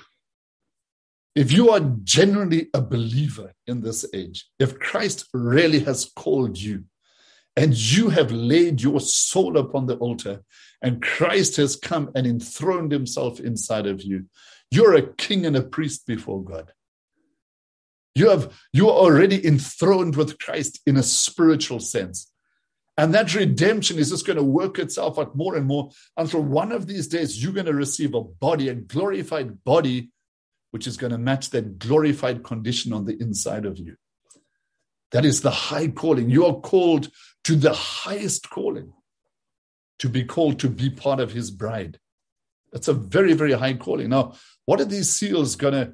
If you are genuinely a believer in this age, if Christ really has called you and you have laid your soul upon the altar, and Christ has come and enthroned himself inside of you. You're a king and a priest before God. You have, you are already enthroned with Christ in a spiritual sense. And that redemption is just going to work itself out more and more until one of these days you're going to receive a body, a glorified body, which is going to match that glorified condition on the inside of you. That is the high calling. You are called to the highest calling, to be called to be part of his bride. That's a very, very high calling. Now, what are these seals going to...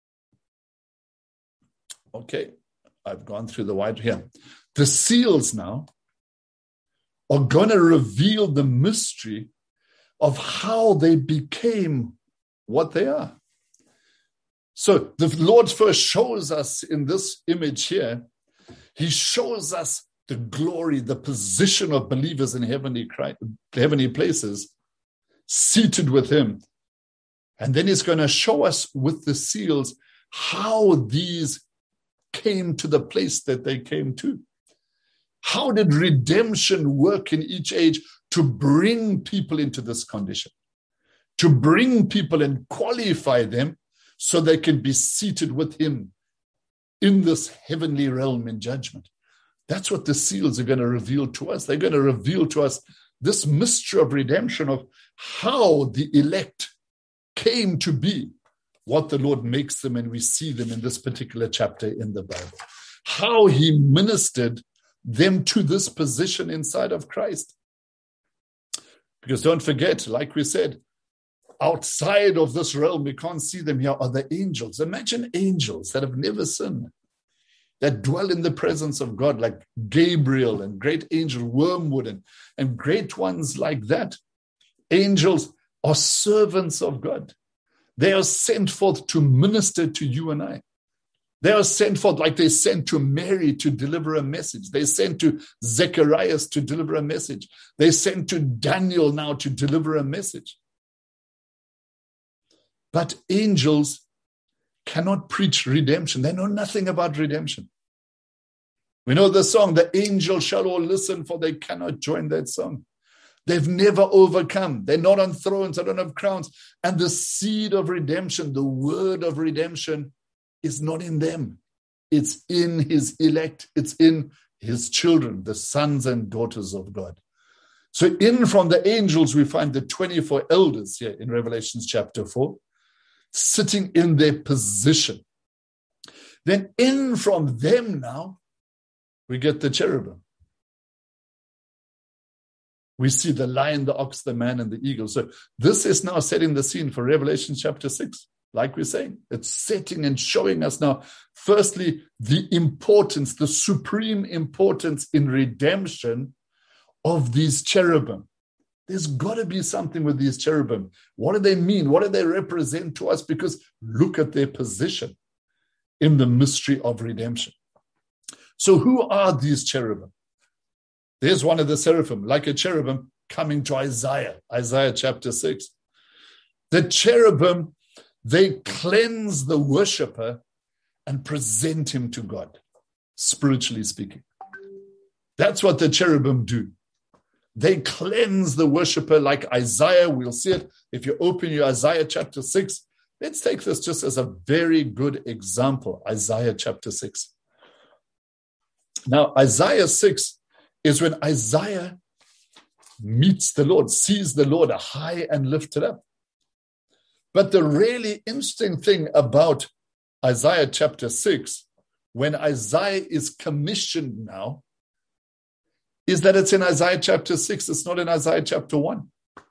Okay, I've gone through the white here. The seals now are going to reveal the mystery of how they became what they are. So the Lord first shows us in this image here, he shows us the glory, the position of believers in heavenly, heavenly places, seated with him. And then he's going to show us with the seals how these came to the place that they came to. How did redemption work in each age to bring people into this condition? To bring people and qualify them so they can be seated with him in this heavenly realm in judgment. That's what the seals are going to reveal to us. They're going to reveal to us this mystery of redemption, of how the elect came to be what the Lord makes them, and we see them in this particular chapter in the Bible. How he ministered them to this position inside of Christ. Because don't forget, like we said, outside of this realm, we can't see them here, are the angels. Imagine angels that have never sinned, that dwell in the presence of God, like Gabriel and great angel Wormwood and, and great ones like that. Angels are servants of God. They are sent forth to minister to you and I. They are sent forth like they sent to Mary to deliver a message. They sent to Zacharias to deliver a message. They sent to Daniel now to deliver a message. But angels cannot preach redemption. They know nothing about redemption. We know the song, the angels shall all listen, for they cannot join that song. They've never overcome. They're not on thrones. They don't have crowns. And the seed of redemption, the word of redemption, is not in them. It's in his elect. It's in his children, the sons and daughters of God. So in from the angels, we find the twenty-four elders here in Revelation chapter four, sitting in their position. Then in from them now, we get the cherubim. We see the lion, the ox, the man, and the eagle. So this is now setting the scene for Revelation chapter six. Like we're saying, it's setting and showing us now, firstly, the importance, the supreme importance in redemption of these cherubim. There's got to be something with these cherubim. What do they mean? What do they represent to us? Because look at their position in the mystery of redemption. So who are these cherubim? There's one of the seraphim, like a cherubim, coming to Isaiah, Isaiah chapter six. The cherubim, they cleanse the worshiper and present him to God, spiritually speaking. That's what the cherubim do. They cleanse the worshiper like Isaiah. We'll see it if you open your Isaiah chapter six. Let's take this just as a very good example, Isaiah chapter six. Now, Isaiah six is when Isaiah meets the Lord, sees the Lord high and lifted up. But the really interesting thing about Isaiah chapter six, when Isaiah is commissioned now, is that it's in Isaiah chapter six, it's not in Isaiah chapter one.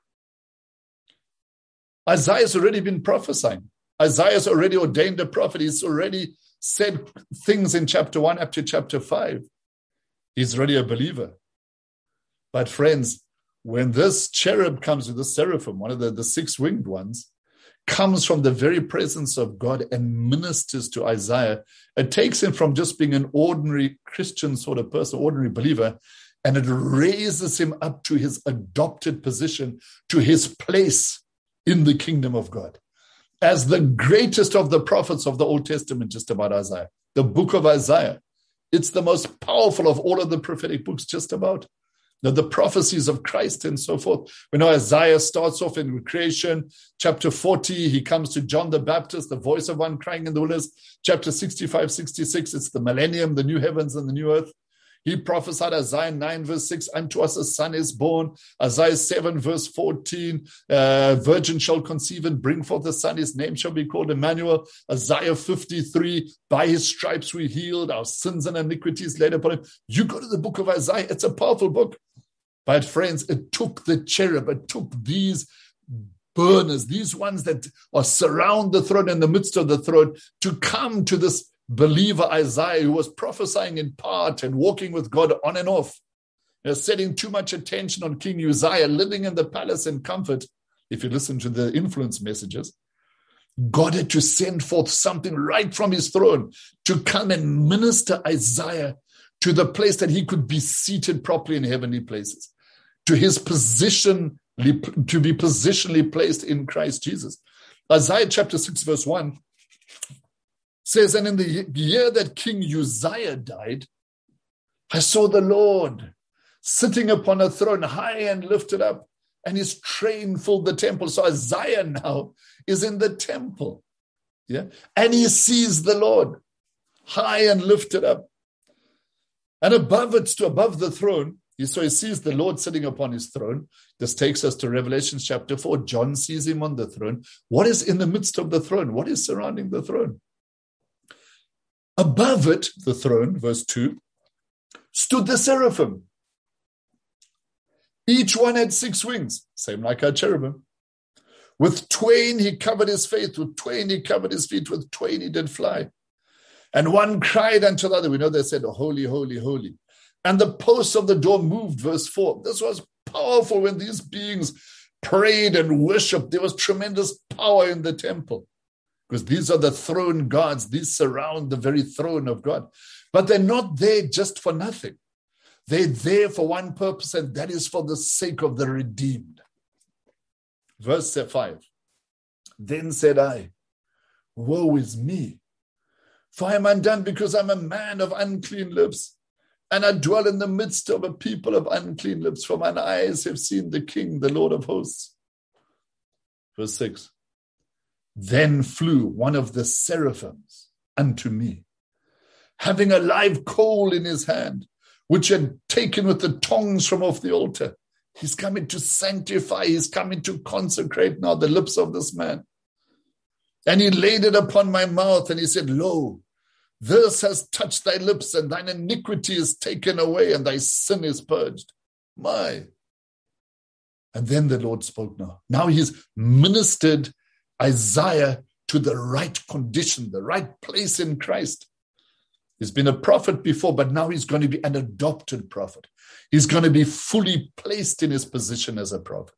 Isaiah's already been prophesying. Isaiah's already ordained a prophet. He's already said things in chapter one up to chapter five. He's already a believer. But friends, when this cherub comes with the seraphim, one of the, the six-winged ones, comes from the very presence of God and ministers to Isaiah, it takes him from just being an ordinary Christian sort of person, ordinary believer, and it raises him up to his adopted position, to his place in the kingdom of God. As the greatest of the prophets of the Old Testament, just about Isaiah. The book of Isaiah It's the most powerful of all of the prophetic books, just about. The, the prophecies of Christ and so forth. We know Isaiah starts off in creation. Chapter forty, he comes to John the Baptist, the voice of one crying in the wilderness. Chapter sixty-five, sixty-six, it's the millennium, the new heavens and the new earth. He prophesied Isaiah nine, verse six, unto us a son is born. Isaiah seven, verse fourteen, uh, virgin shall conceive and bring forth a son. His name shall be called Emmanuel. Isaiah fifty-three, by his stripes we healed, our sins and iniquities laid upon him. You go to the book of Isaiah, it's a powerful book. But friends, it took the cherub, it took these burners, these ones that are surround the throne, in the midst of the throne, to come to this believer Isaiah, who was prophesying in part and walking with God on and off, you know, setting too much attention on King Uzziah, living in the palace in comfort. If you listen to the influence messages, God had to send forth something right from his throne to come and minister Isaiah to the place that he could be seated properly in heavenly places, to his position, to be positionally placed in Christ Jesus. Isaiah chapter six, verse one says, and in the year that King Uzziah died, I saw the Lord sitting upon a throne high and lifted up, and his train filled the temple. So Isaiah now is in the temple, yeah, and he sees the Lord high and lifted up. And above it, to above the throne, so he sees the Lord sitting upon his throne. This takes us to Revelation chapter four. John sees him on the throne. What is in the midst of the throne? What is surrounding the throne? Above it, the throne, verse two, stood the seraphim. Each one had six wings, same like our cherubim. With twain he covered his face, with twain he covered his feet, with twain he did fly. And one cried unto the other. We know they said, holy, holy, holy. And the posts of the door moved, verse four. This was powerful when these beings prayed and worshiped. There was tremendous power in the temple, because these are the throne guards. These surround the very throne of God. But they're not there just for nothing. They're there for one purpose, and that is for the sake of the redeemed. Verse five. Then said I, woe is me, for I am undone, because I'm a man of unclean lips, and I dwell in the midst of a people of unclean lips, for mine eyes have seen the King, the Lord of hosts. Verse six. Then flew one of the seraphims unto me, having a live coal in his hand, which had taken with the tongs from off the altar. He's coming to sanctify, he's coming to consecrate now the lips of this man. And he laid it upon my mouth, and he said, lo, this has touched thy lips, and thine iniquity is taken away, and thy sin is purged. My. And then the Lord spoke now. Now he's ministered Isaiah to the right condition, the right place in Christ. He's been a prophet before, but now he's going to be an adopted prophet. He's going to be fully placed in his position as a prophet.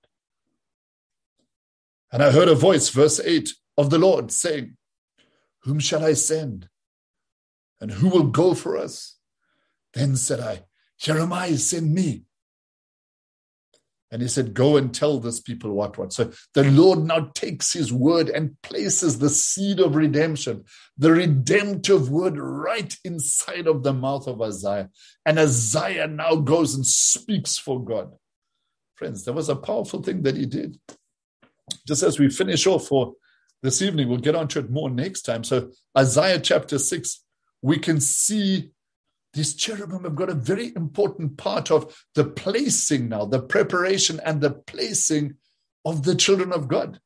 And I heard a voice, verse eight, of the Lord saying, whom shall I send? And who will go for us? Then said I, Jeremiah, send me. And he said, go and tell this people what, what. So the Lord now takes his word and places the seed of redemption, the redemptive word, right inside of the mouth of Isaiah. And Isaiah now goes and speaks for God. Friends, that was a powerful thing that he did. Just as we finish off for this evening, we'll get onto it more next time. So Isaiah chapter six, we can see these cherubim have got a very important part of the placing now, the preparation and the placing of the children of God.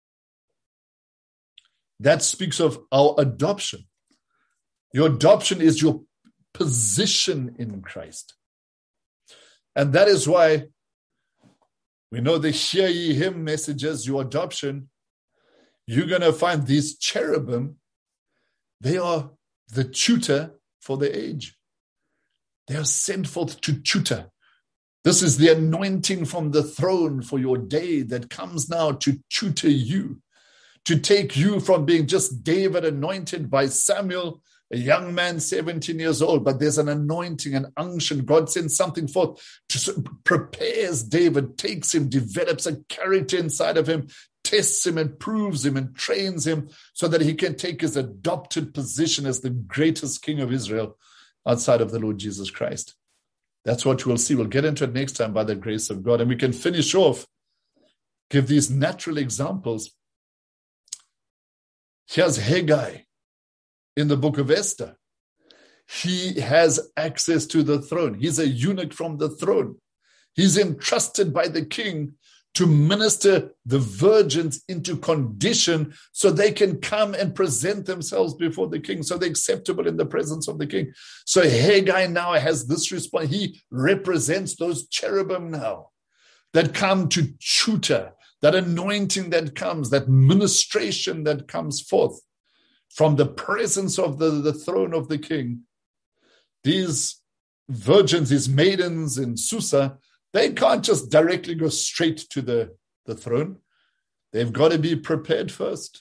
That speaks of our adoption. Your adoption is your position in Christ. And that is why we know the hear ye him messages, your adoption. You're going to find these cherubim, they are the tutor for the age. They are sent forth to tutor. This is the anointing from the throne for your day that comes now to tutor you, to take you from being just David anointed by Samuel, a young man, seventeen years old, but there's an anointing, an unction. God sends something forth, to prepares David, takes him, develops a character inside of him, tests him and proves him and trains him so that he can take his adopted position as the greatest king of Israel outside of the Lord Jesus Christ. That's what we'll see. We'll get into it next time by the grace of God. And we can finish off, give these natural examples. Here's Haggai in the book of Esther. He has access to the throne. He's a eunuch from the throne. He's entrusted by the king to minister the virgins into condition so they can come and present themselves before the king, so they're acceptable in the presence of the king. So Haggai now has this response. He represents those cherubim now that come to tutor, that anointing that comes, that ministration that comes forth from the presence of the, the throne of the king. These virgins, these maidens in Susa, they can't just directly go straight to the, the throne. They've got to be prepared first.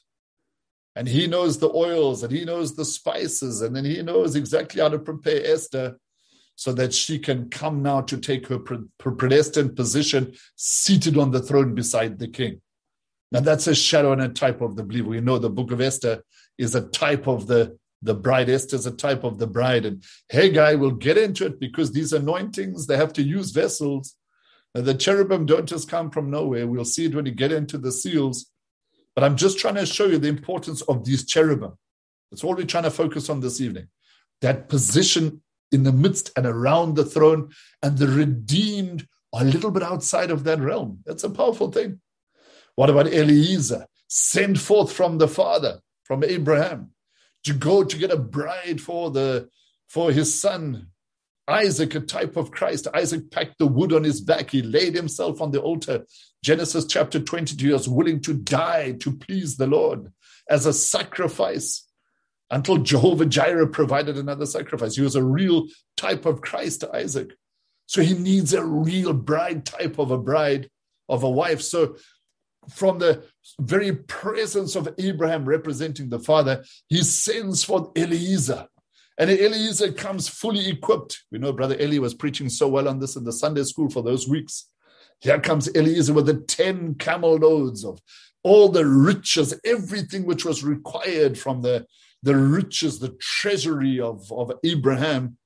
And he knows the oils and he knows the spices, and then he knows exactly how to prepare Esther so that she can come now to take her predestined position seated on the throne beside the king. Now that's a shadow and a type of the believer. We know the book of Esther is a type of the, the bride. Esther is a type of the bride. And Haggai will get into it because these anointings, they have to use vessels. The cherubim don't just come from nowhere. We'll see it when you get into the seals. But I'm just trying to show you the importance of these cherubim. That's all we're trying to focus on this evening. That position in the midst and around the throne, and the redeemed are a little bit outside of that realm. That's a powerful thing. What about Eliezer, sent forth from the father, from Abraham, to go to get a bride for the for his son Isaac, a type of Christ. Isaac packed the wood on his back. He laid himself on the altar. Genesis chapter twenty-two, he was willing to die to please the Lord as a sacrifice until Jehovah Jireh provided another sacrifice. He was a real type of Christ, Isaac. So he needs a real bride type of a bride, of a wife. So from the very presence of Abraham representing the father, he sends forth Eliezer. And Eliezer comes fully equipped. We know Brother Eli was preaching so well on this in the Sunday school for those weeks. Here comes Eliezer with the ten camel loads of all the riches, everything which was required from the, the riches, the treasury of, of Abraham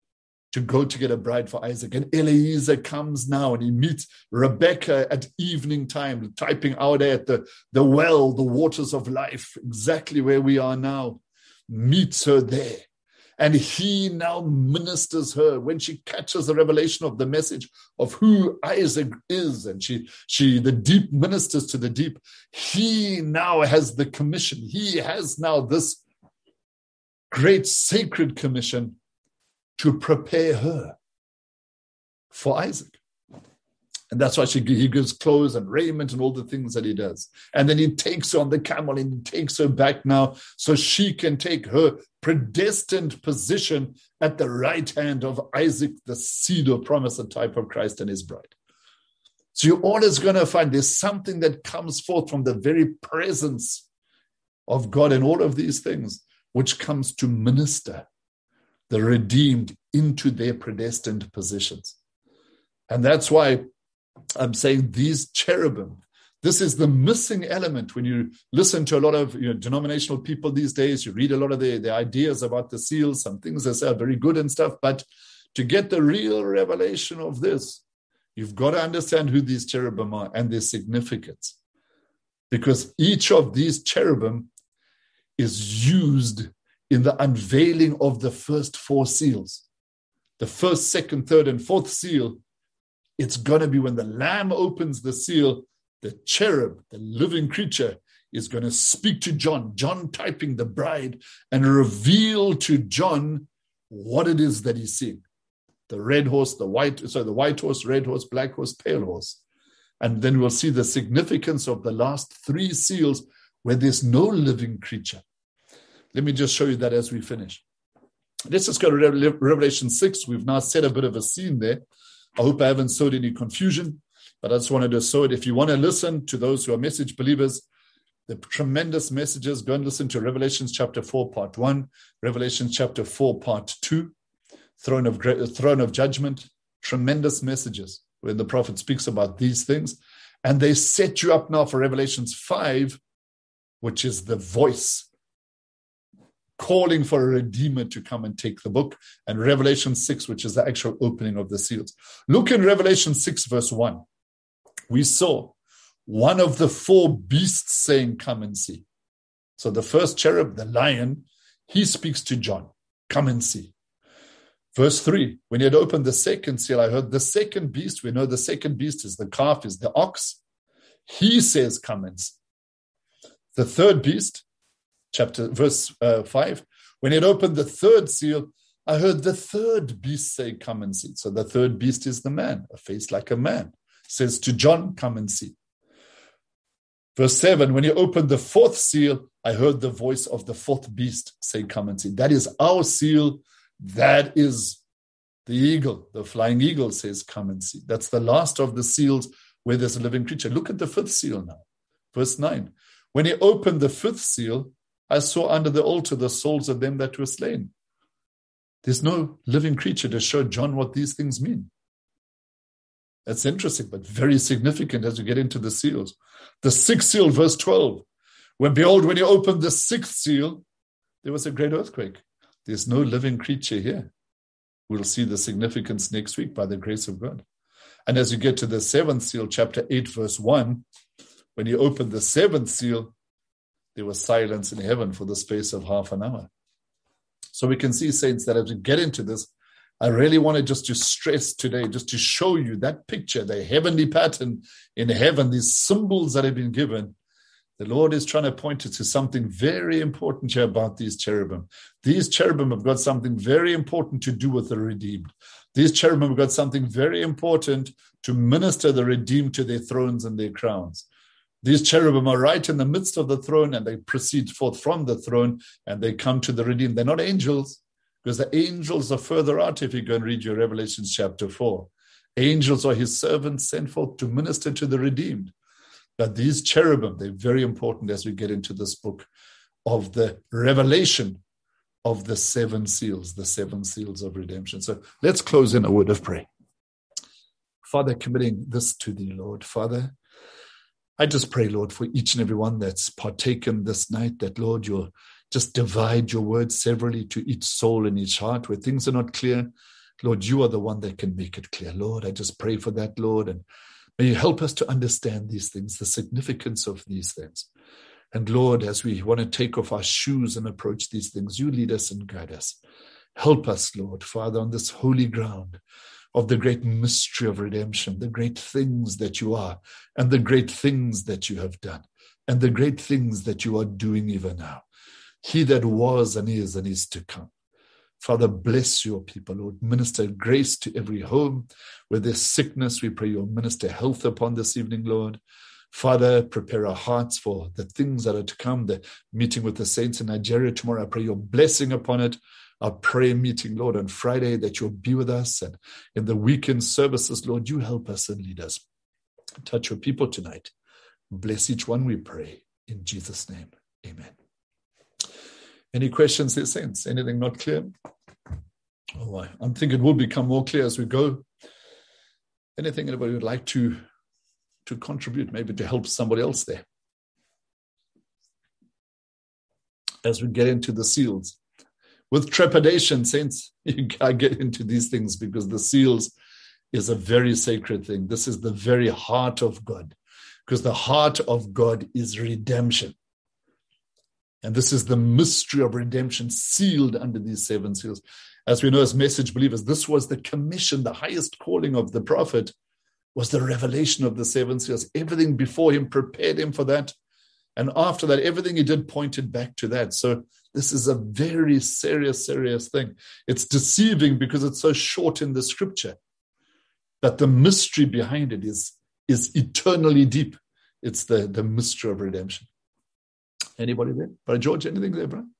to go to get a bride for Isaac. And Eliezer comes now and he meets Rebekah at evening time, typing out at the, the well, the waters of life, exactly where we are now, meets her there. And he now ministers her when she catches the revelation of the message of who Isaac is. And she, she, the deep ministers to the deep. He now has the commission. He has now this great sacred commission to prepare her for Isaac. And that's why she, he gives clothes and raiment and all the things that he does. And then he takes her on the camel and he takes her back now so she can take her predestined position at the right hand of Isaac, the seed of promise, a type of Christ and his bride. So you're always going to find there's something that comes forth from the very presence of God in all of these things, which comes to minister the redeemed into their predestined positions. And that's why I'm saying these cherubim, this is the missing element. When you listen to a lot of you know, denominational people these days, you read a lot of their, their ideas about the seals, some things they say are very good and stuff, but to get the real revelation of this, you've got to understand who these cherubim are and their significance. Because each of these cherubim is used in the unveiling of the first four seals. The first, second, third, and fourth seal, it's going to be when the Lamb opens the seal, the cherub, the living creature, is going to speak to John, John typing the bride, and reveal to John what it is that he's seeing. The red horse, the white, sorry, the white horse, red horse, black horse, pale horse. And then we'll see the significance of the last three seals where there's no living creature. Let me just show you that as we finish. Let's just go to Revelation six. We've now set a bit of a scene there. I hope I haven't sowed any confusion, but I just wanted to sow it. If you want to listen to those who are message believers, the tremendous messages, go and listen to Revelation chapter four, part one, Revelation chapter four, part two, throne of, throne of judgment, tremendous messages where the prophet speaks about these things. And they set you up now for Revelations five, which is the voice calling for a redeemer to come and take the book, and Revelation six, which is the actual opening of the seals. Look in Revelation six, verse one. We saw one of the four beasts saying, come and see. So the first cherub, the lion, he speaks to John, come and see. Verse three, when he had opened the second seal, I heard the second beast. We know the second beast is the calf, is the ox. He says, come and see. The third beast, chapter verse uh, five, when he had opened the third seal, I heard the third beast say, come and see. So the third beast is the man, a face like a man, says to John, come and see. Verse seven, when he opened the fourth seal, I heard the voice of the fourth beast say, come and see. That is our seal. That is the eagle. The flying eagle says, come and see. That's the last of the seals where there's a living creature. Look at the fifth seal now. Verse nine, when he opened the fifth seal, I saw under the altar the souls of them that were slain. There's no living creature to show John what these things mean. That's interesting, but very significant as we get into the seals. The sixth seal, verse twelve. When behold, when he opened the sixth seal, there was a great earthquake. There's no living creature here. We'll see the significance next week by the grace of God. And as you get to the seventh seal, chapter eight, verse one, when he opened the seventh seal, there was silence in heaven for the space of half an hour. So we can see, saints, that as we get into this, I really wanted just to stress today, just to show you that picture, the heavenly pattern in heaven, these symbols that have been given. The Lord is trying to point us to something very important here about these cherubim. These cherubim have got something very important to do with the redeemed. These cherubim have got something very important to minister the redeemed to their thrones and their crowns. These cherubim are right in the midst of the throne, and they proceed forth from the throne, and they come to the redeemed. They're not angels, because the angels are further out if you go and read your Revelation chapter four. Angels are his servants sent forth to minister to the redeemed. But these cherubim, they're very important as we get into this book of the revelation of the seven seals, the seven seals of redemption. So let's close in a word of prayer. Father, committing this to thee, Lord. Father, I just pray, Lord, for each and every one that's partaken this night, that, Lord, you'll just divide your word severally to each soul and each heart where things are not clear. Lord, you are the one that can make it clear. Lord, I just pray for that, Lord, and may you help us to understand these things, the significance of these things. And Lord, as we want to take off our shoes and approach these things, you lead us and guide us. Help us, Lord, Father, on this holy ground of the great mystery of redemption, the great things that you are, and the great things that you have done, and the great things that you are doing even now. He that was and is and is to come. Father, bless your people, Lord. Minister grace to every home. Where there's sickness, we pray you'll minister health upon this evening, Lord. Father, prepare our hearts for the things that are to come, the meeting with the saints in Nigeria tomorrow. I pray your blessing upon it. Our prayer meeting, Lord, on Friday, that you'll be with us. And in the weekend services, Lord, you help us and lead us. Touch your people tonight. Bless each one, we pray. In Jesus' name, amen. Any questions there, saints? Anything not clear? Oh, I think it will become more clear as we go. Anything anybody would like to, to contribute, maybe to help somebody else there? As we get into the seals. With trepidation, saints, you gotta get into these things because the seals is a very sacred thing. This is the very heart of God, because the heart of God is redemption. And this is the mystery of redemption sealed under these seven seals. As we know as message believers, this was the commission, the highest calling of the prophet was the revelation of the seven seals. Everything before him prepared him for that. And after that, everything he did pointed back to that. So this is a very serious, serious thing. It's deceiving because it's so short in the scripture. But the mystery behind it is, is eternally deep. It's the, the mystery of redemption. Anybody there? Brother George, anything there, bro?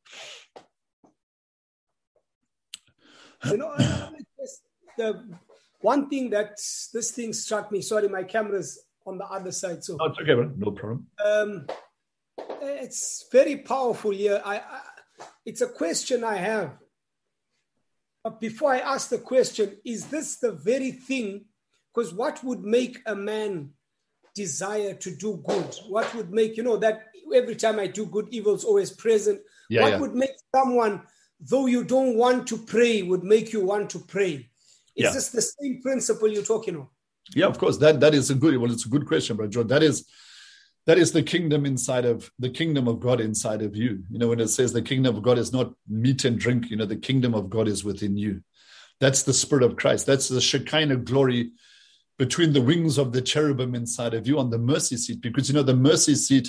You know, the one thing that this thing struck me, sorry, my camera's on the other side. So no, it's okay, bro. No problem. Um, it's very powerful here. I, I, it's a question I have. But before I ask the question, is this the very thing? Because what would make a man desire to do good? What would make, you know, that every time I do good, evil's always present. Yeah, what yeah. would make someone, though you don't want to pray, would make you want to pray? Is Yeah. this the same principle you're talking of? Yeah, of course. That that is a good, well, it's a good question, Brother George. That is that is the kingdom inside of the kingdom of God inside of you. You know, when it says the kingdom of God is not meat and drink, you know, the kingdom of God is within you. That's the Spirit of Christ. That's the Shekinah glory between the wings of the cherubim inside of you on the mercy seat. Because, you know, the mercy seat,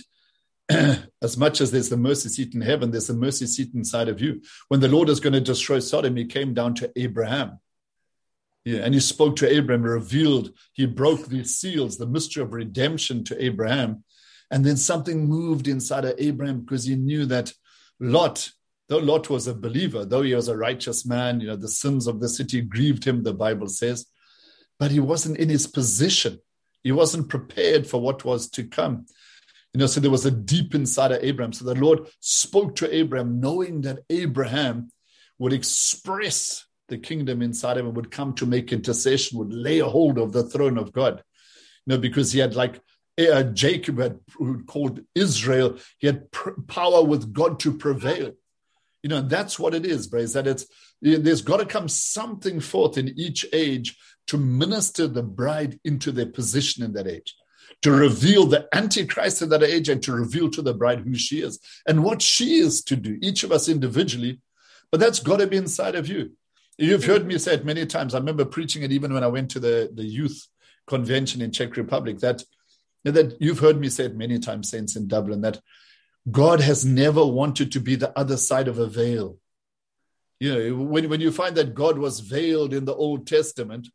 as much as there's the mercy seat in heaven, there's the mercy seat inside of you. When the Lord is going to destroy Sodom, he came down to Abraham. Yeah, and he spoke to Abraham, revealed, he broke the seals, the mystery of redemption to Abraham. And then something moved inside of Abraham because he knew that Lot, though Lot was a believer, though he was a righteous man, you know, the sins of the city grieved him, the Bible says, but he wasn't in his position. He wasn't prepared for what was to come. You know, so there was a deep inside of Abraham. So the Lord spoke to Abraham, knowing that Abraham would express the kingdom inside of him, would come to make intercession, would lay a hold of the throne of God. You know, because he had like uh, Jacob had who called Israel, he had pr- power with God to prevail. You know, and that's what it is, Bray, is that it's, there's got to come something forth in each age to minister the bride into their position in that age, to reveal the Antichrist in that age and to reveal to the bride who she is and what she is to do, each of us individually. But that's got to be inside of you. You've heard me say it many times. I remember preaching it even when I went to the, the youth convention in Czech Republic, that, that you've heard me say it many times, saints in Dublin, that God has never wanted to be the other side of a veil. You know, when, when you find that God was veiled in the Old Testament,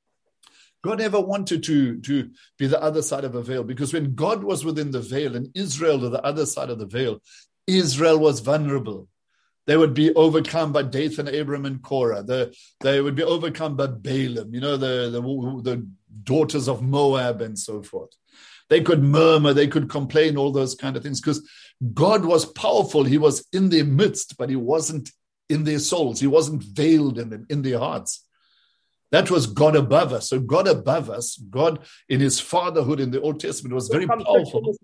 God never wanted to, to be the other side of a veil, because when God was within the veil and Israel to the other side of the veil, Israel was vulnerable. They would be overcome by Dathan, Abiram, and Korah. The, they would be overcome by Balaam, you know, the, the, the daughters of Moab and so forth. They could murmur, they could complain, all those kind of things, because God was powerful. He was in their midst, but he wasn't in their souls. He wasn't veiled in them, in their hearts. That was God above us. So God above us, God in his fatherhood in the Old Testament was very powerful.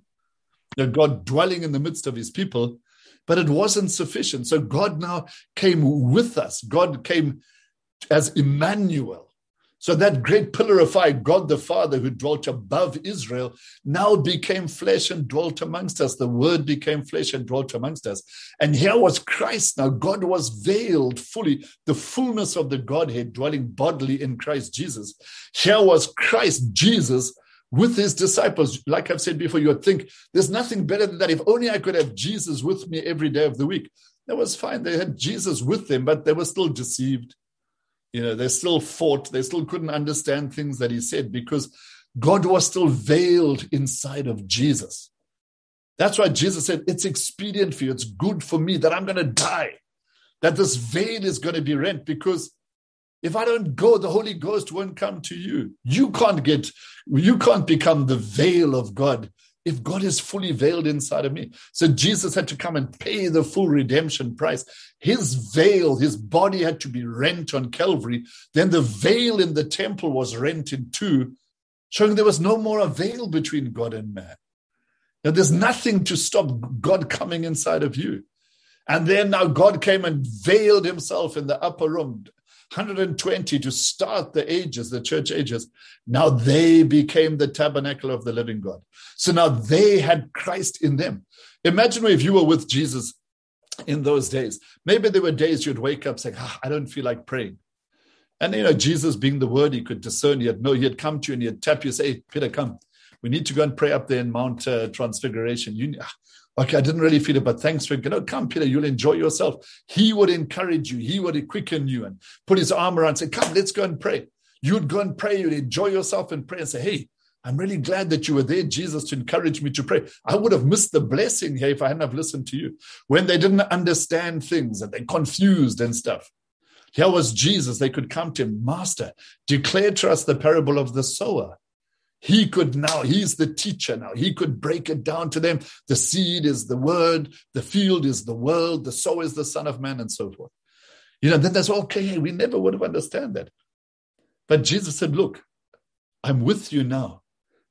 God dwelling in the midst of his people, but it wasn't sufficient. So God now came with us. God came as Emmanuel. So that great pillar of fire, God the Father who dwelt above Israel, now became flesh and dwelt amongst us. The word became flesh and dwelt amongst us. And here was Christ. Now God was veiled fully, the fullness of the Godhead dwelling bodily in Christ Jesus. Here was Christ Jesus with his disciples. Like I've said before, you would think there's nothing better than that. If only I could have Jesus with me every day of the week. That was fine. They had Jesus with them, but they were still deceived. You know, they still fought. They still couldn't understand things that he said because God was still veiled inside of Jesus. That's why Jesus said, it's expedient for you. It's good for me that I'm going to die, that this veil is going to be rent, because if I don't go, the Holy Ghost won't come to you. You can't get, you can't become the veil of God if God is fully veiled inside of me. So Jesus had to come and pay the full redemption price. His veil, his body had to be rent on Calvary. Then the veil in the temple was rent in two, showing there was no more a veil between God and man. Now there's nothing to stop God coming inside of you. And then now God came and veiled himself in the upper room, one hundred twenty to start the ages, the church ages. Now they became the tabernacle of the living God. So now they had Christ in them. Imagine if you were with Jesus in those days. Maybe there were days you'd wake up saying, ah, I don't feel like praying. And, you know, Jesus being the word, he could discern. He had know he'd come to you and he'd tap you, say, hey, Peter, come. We need to go and pray up there in Mount uh, Transfiguration. You, okay, I didn't really feel it, but thanks for, you know, come, Peter, you'll enjoy yourself. He would encourage you. He would quicken you and put his arm around and say, come, let's go and pray. You'd go and pray. You'd enjoy yourself and pray and say, hey, I'm really glad that you were there, Jesus, to encourage me to pray. I would have missed the blessing here if I hadn't have listened to you. When they didn't understand things and they confused and stuff. Here was Jesus. They could come to him, Master, declare to us the parable of the sower. He could now, he's the teacher now. He could break it down to them. The seed is the word. The field is the world. The sower is the Son of Man, and so forth. You know, then that's okay. We never would have understood that. But Jesus said, look, I'm with you now.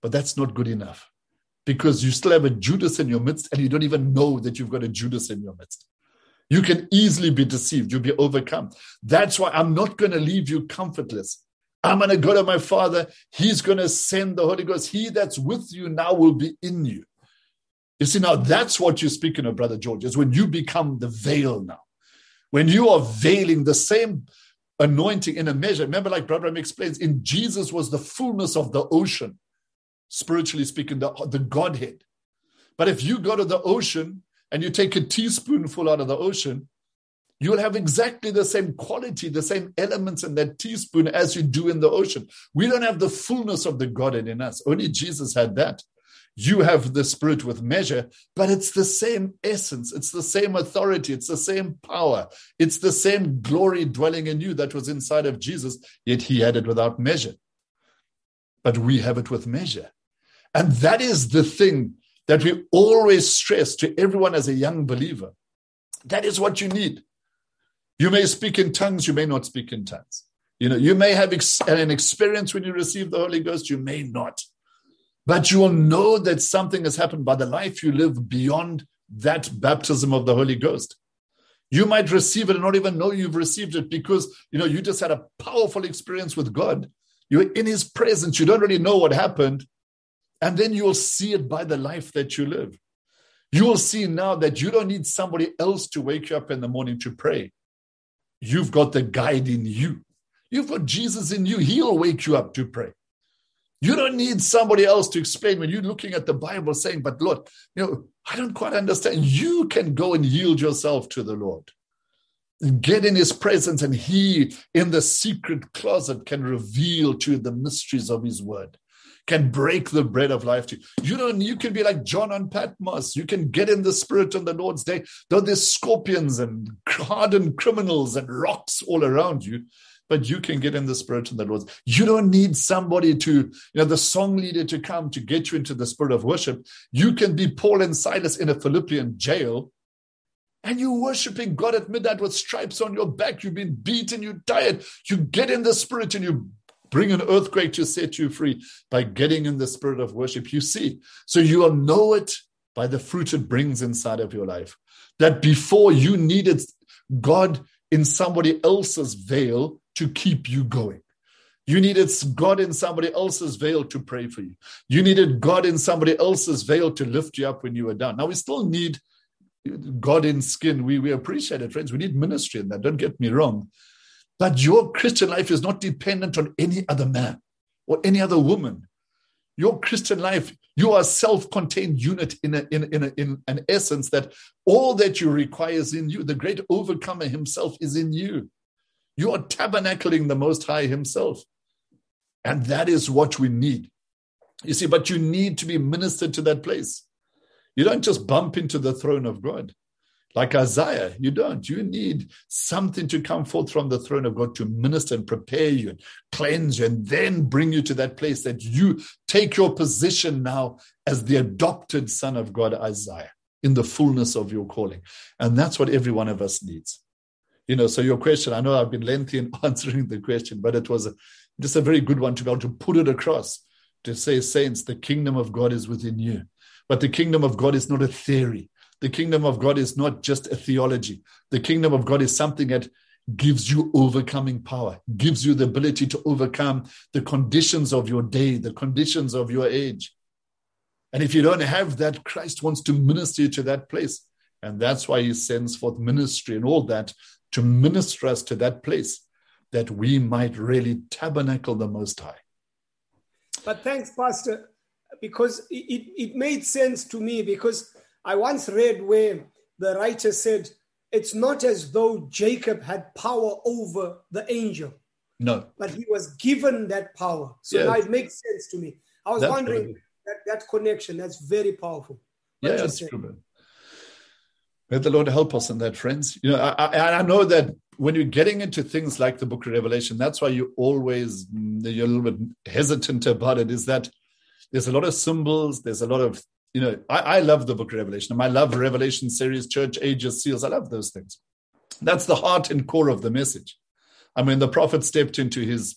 But that's not good enough, because you still have a Judas in your midst and you don't even know that you've got a Judas in your midst. You can easily be deceived. You'll be overcome. That's why I'm not going to leave you comfortless. I'm going to go to my Father. He's going to send the Holy Ghost. He that's with you now will be in you. You see, now that's what you're speaking of, Brother George, is when you become the veil now. When you are veiling the same anointing in a measure. Remember, like Brother Ram explains, in Jesus was the fullness of the ocean, spiritually speaking, the, the Godhead. But if you go to the ocean and you take a teaspoonful out of the ocean, you'll have exactly the same quality, the same elements in that teaspoon as you do in the ocean. We don't have the fullness of the Godhead in us. Only Jesus had that. You have the Spirit with measure, but it's the same essence. It's the same authority. It's the same power. It's the same glory dwelling in you that was inside of Jesus, yet he had it without measure. But we have it with measure. And that is the thing that we always stress to everyone as a young believer. That is what you need. You may speak in tongues, you may not speak in tongues. You know, you may have ex- an experience when you receive the Holy Ghost, you may not. But you will know that something has happened by the life you live beyond that baptism of the Holy Ghost. You might receive it and not even know you've received it because, you know, you just had a powerful experience with God. You're in his presence. You don't really know what happened. And then you'll see it by the life that you live. You will see now that you don't need somebody else to wake you up in the morning to pray. You've got the guide in you. You've got Jesus in you. He'll wake you up to pray. You don't need somebody else to explain when you're looking at the Bible saying, but Lord, you know, I don't quite understand. You can go and yield yourself to the Lord. Get in his presence, and he, in the secret closet, can reveal to you the mysteries of his word, can break the bread of life to you. You don't, you can be like John on Patmos. You can get in the Spirit on the Lord's day. Though there's scorpions and hardened criminals and rocks all around you, but you can get in the Spirit on the Lord's. You don't need somebody to, you know, the song leader to come to get you into the spirit of worship. You can be Paul and Silas in a Philippian jail, and you're worshiping God at midnight with stripes on your back. You've been beaten, you're tired. You get in the Spirit and you bring an earthquake to set you free by getting in the spirit of worship. You see, so you'll know it by the fruit it brings inside of your life. That before you needed God in somebody else's veil to keep you going. You needed God in somebody else's veil to pray for you. You needed God in somebody else's veil to lift you up when you were down. Now, we still need God in skin. We, we appreciate it, friends. We need ministry in that. Don't get me wrong. But your Christian life is not dependent on any other man or any other woman. Your Christian life, you are a self-contained unit in, a, in, in, a, in an essence that all that you require is in you. The great overcomer himself is in you. You are tabernacling the Most High himself. And that is what we need. You see, but you need to be ministered to that place. You don't just bump into the throne of God. Like Isaiah, you don't. You need something to come forth from the throne of God to minister and prepare you and cleanse you and then bring you to that place that you take your position now as the adopted son of God, Isaiah, in the fullness of your calling. And that's what every one of us needs. You know, so your question, I know I've been lengthy in answering the question, but it was a, just a very good one to be able to put it across, to say, saints, the kingdom of God is within you. But the kingdom of God is not a theory. The kingdom of God is not just a theology. The kingdom of God is something that gives you overcoming power, gives you the ability to overcome the conditions of your day, the conditions of your age. And if you don't have that, Christ wants to minister you to that place. And that's why he sends forth ministry and all that to minister us to that place that we might really tabernacle the Most High. But thanks, Pastor, because it, it made sense to me, because I once read where the writer said, it's not as though Jacob had power over the angel. No. But he was given that power. So yes. now it makes sense to me. I was that's wondering that, that connection. That's very powerful. Yeah, that's true, man. May the Lord help us in that, friends. You know, I, I, I know that when you're getting into things like the book of Revelation, that's why you always, you're a little bit hesitant about it, is that there's a lot of symbols, there's a lot of, you know, I, I love the book of Revelation. I love Revelation series, church ages, seals. I love those things. That's the heart and core of the message. I mean, the prophet stepped into his,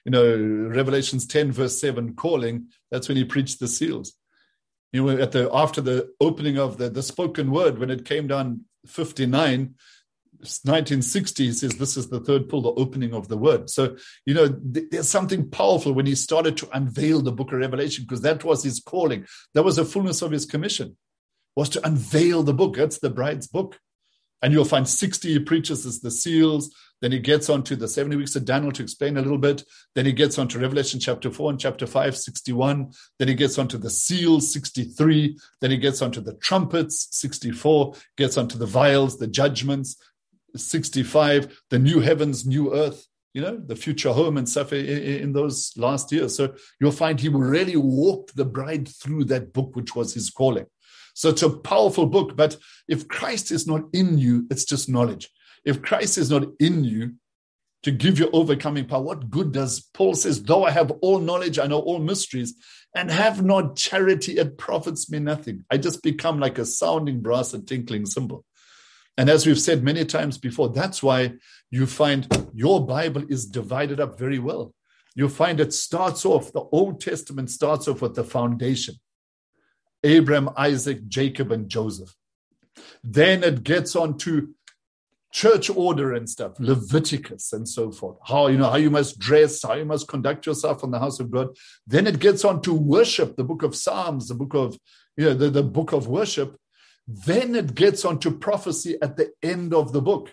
you know, Revelations ten, verse seven, calling, that's when he preached the seals. You know, at the after the opening of the, the spoken word, when it came down fifty-nine, nineteen sixty, he says, this is the third pull, the opening of the word. So, you know, th- there's something powerful when he started to unveil the book of Revelation, because that was his calling. That was the fullness of his commission, was to unveil the book. That's the bride's book. And you'll find sixty he preaches as the seals. Then he gets on to the seventy weeks of Daniel to explain a little bit. Then he gets on to Revelation chapter four and chapter five, sixty-one. Then he gets on to the seals, sixty-three. Then he gets on to the trumpets, sixty-four. Gets on to the vials, the judgments, sixty-five. The new heavens, new earth, you know, the future home and stuff in those last years. So you'll find he really walked the bride through that book, which was his calling. So it's a powerful book, but if Christ is not in you, it's just knowledge. If Christ is not in you to give you overcoming power, what good does Paul says, though I have all knowledge, I know all mysteries, and have not charity, it profits me nothing. I just become like a sounding brass, a tinkling cymbal. And as we've said many times before, that's why you find your Bible is divided up very well. You find it starts off, the Old Testament starts off with the foundation. Abraham, Isaac, Jacob, and Joseph. Then it gets on to church order and stuff, Leviticus and so forth. How, you know, how you must dress, how you must conduct yourself in the house of God. Then it gets on to worship, the book of Psalms, the book of, you know, the, the book of worship. Then it gets on to prophecy at the end of the book.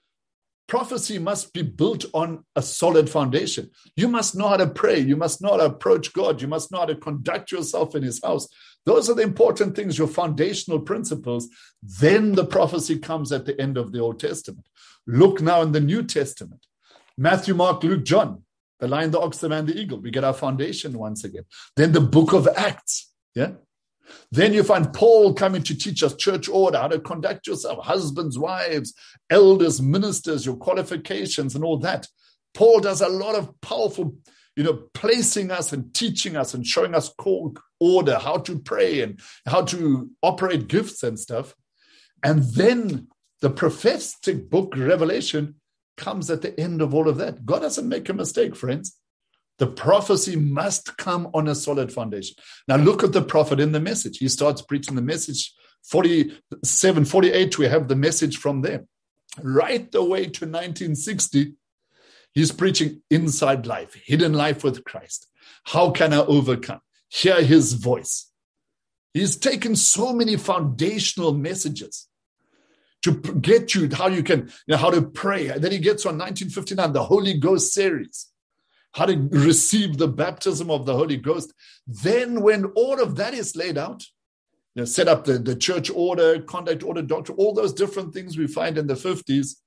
Prophecy must be built on a solid foundation. You must know how to pray. You must know how to approach God. You must know how to conduct yourself in his house. Those are the important things, your foundational principles. Then the prophecy comes at the end of the Old Testament. Look now in the New Testament. Matthew, Mark, Luke, John, the lion, the ox, the man, the eagle. We get our foundation once again. Then the book of Acts. Yeah. Then you find Paul coming to teach us church order, how to conduct yourself, husbands, wives, elders, ministers, your qualifications and all that. Paul does a lot of powerful, you know, placing us and teaching us and showing us called order, how to pray and how to operate gifts and stuff. And then the prophetic book, Revelation, comes at the end of all of that. God doesn't make a mistake, friends. The prophecy must come on a solid foundation. Now look at the prophet in the message. He starts preaching the message, forty-seven, forty-eight, we have the message from there. Right the way to nineteen sixty, he's preaching inside life, hidden life with Christ. How can I overcome? Hear his voice. He's taken so many foundational messages to get you how you can, you know, how to pray. And then he gets on nineteen fifty-nine, the Holy Ghost series. How to receive the baptism of the Holy Ghost. Then when all of that is laid out, you know, set up the, the church order, conduct order, doctrine, all those different things we find in the fifties,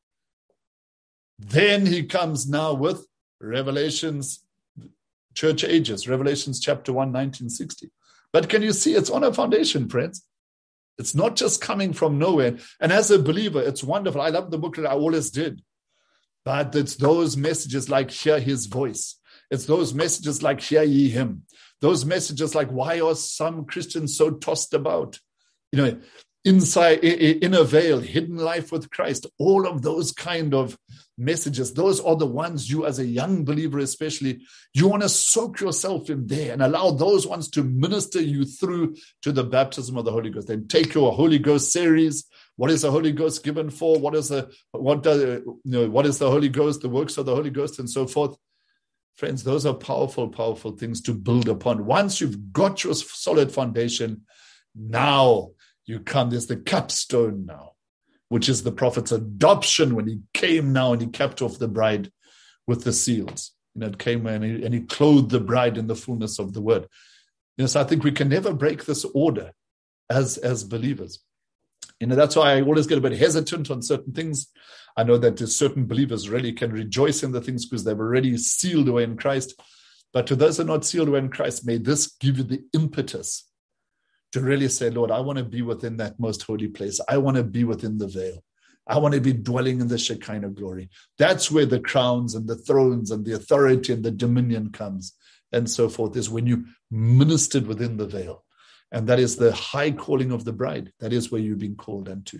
then he comes now with Revelations, church ages, Revelations chapter one, nineteen sixty. But can you see it's on a foundation, friends? It's not just coming from nowhere. And as a believer, it's wonderful. I love the book that I always did. But it's those messages like hear his voice. It's those messages like hear ye him. Those messages like why are some Christians so tossed about? You know, inside, in a veil, hidden life with Christ. All of those kind of messages. Those are the ones you as a young believer especially, you want to soak yourself in there and allow those ones to minister you through to the baptism of the Holy Ghost. Then take your Holy Ghost series. What is the Holy Ghost given for? What is the what does you know? What is the Holy Ghost? The works of the Holy Ghost, and so forth. Friends, those are powerful, powerful things to build upon. Once you've got your solid foundation, now you come. There's the capstone now, which is the prophet's adoption when he came now and he capped off the bride with the seals. You know, it came and he, and he clothed the bride in the fullness of the word. You know, so I think we can never break this order as as believers. You know, that's why I always get a bit hesitant on certain things. I know that certain believers really can rejoice in the things because they've already sealed away in Christ. But to those who are not sealed away in Christ, may this give you the impetus to really say, Lord, I want to be within that most holy place. I want to be within the veil. I want to be dwelling in the Shekinah glory. That's where the crowns and the thrones and the authority and the dominion comes and so forth, is when you ministered within the veil. And that is the high calling of the bride. That is where you've been called unto.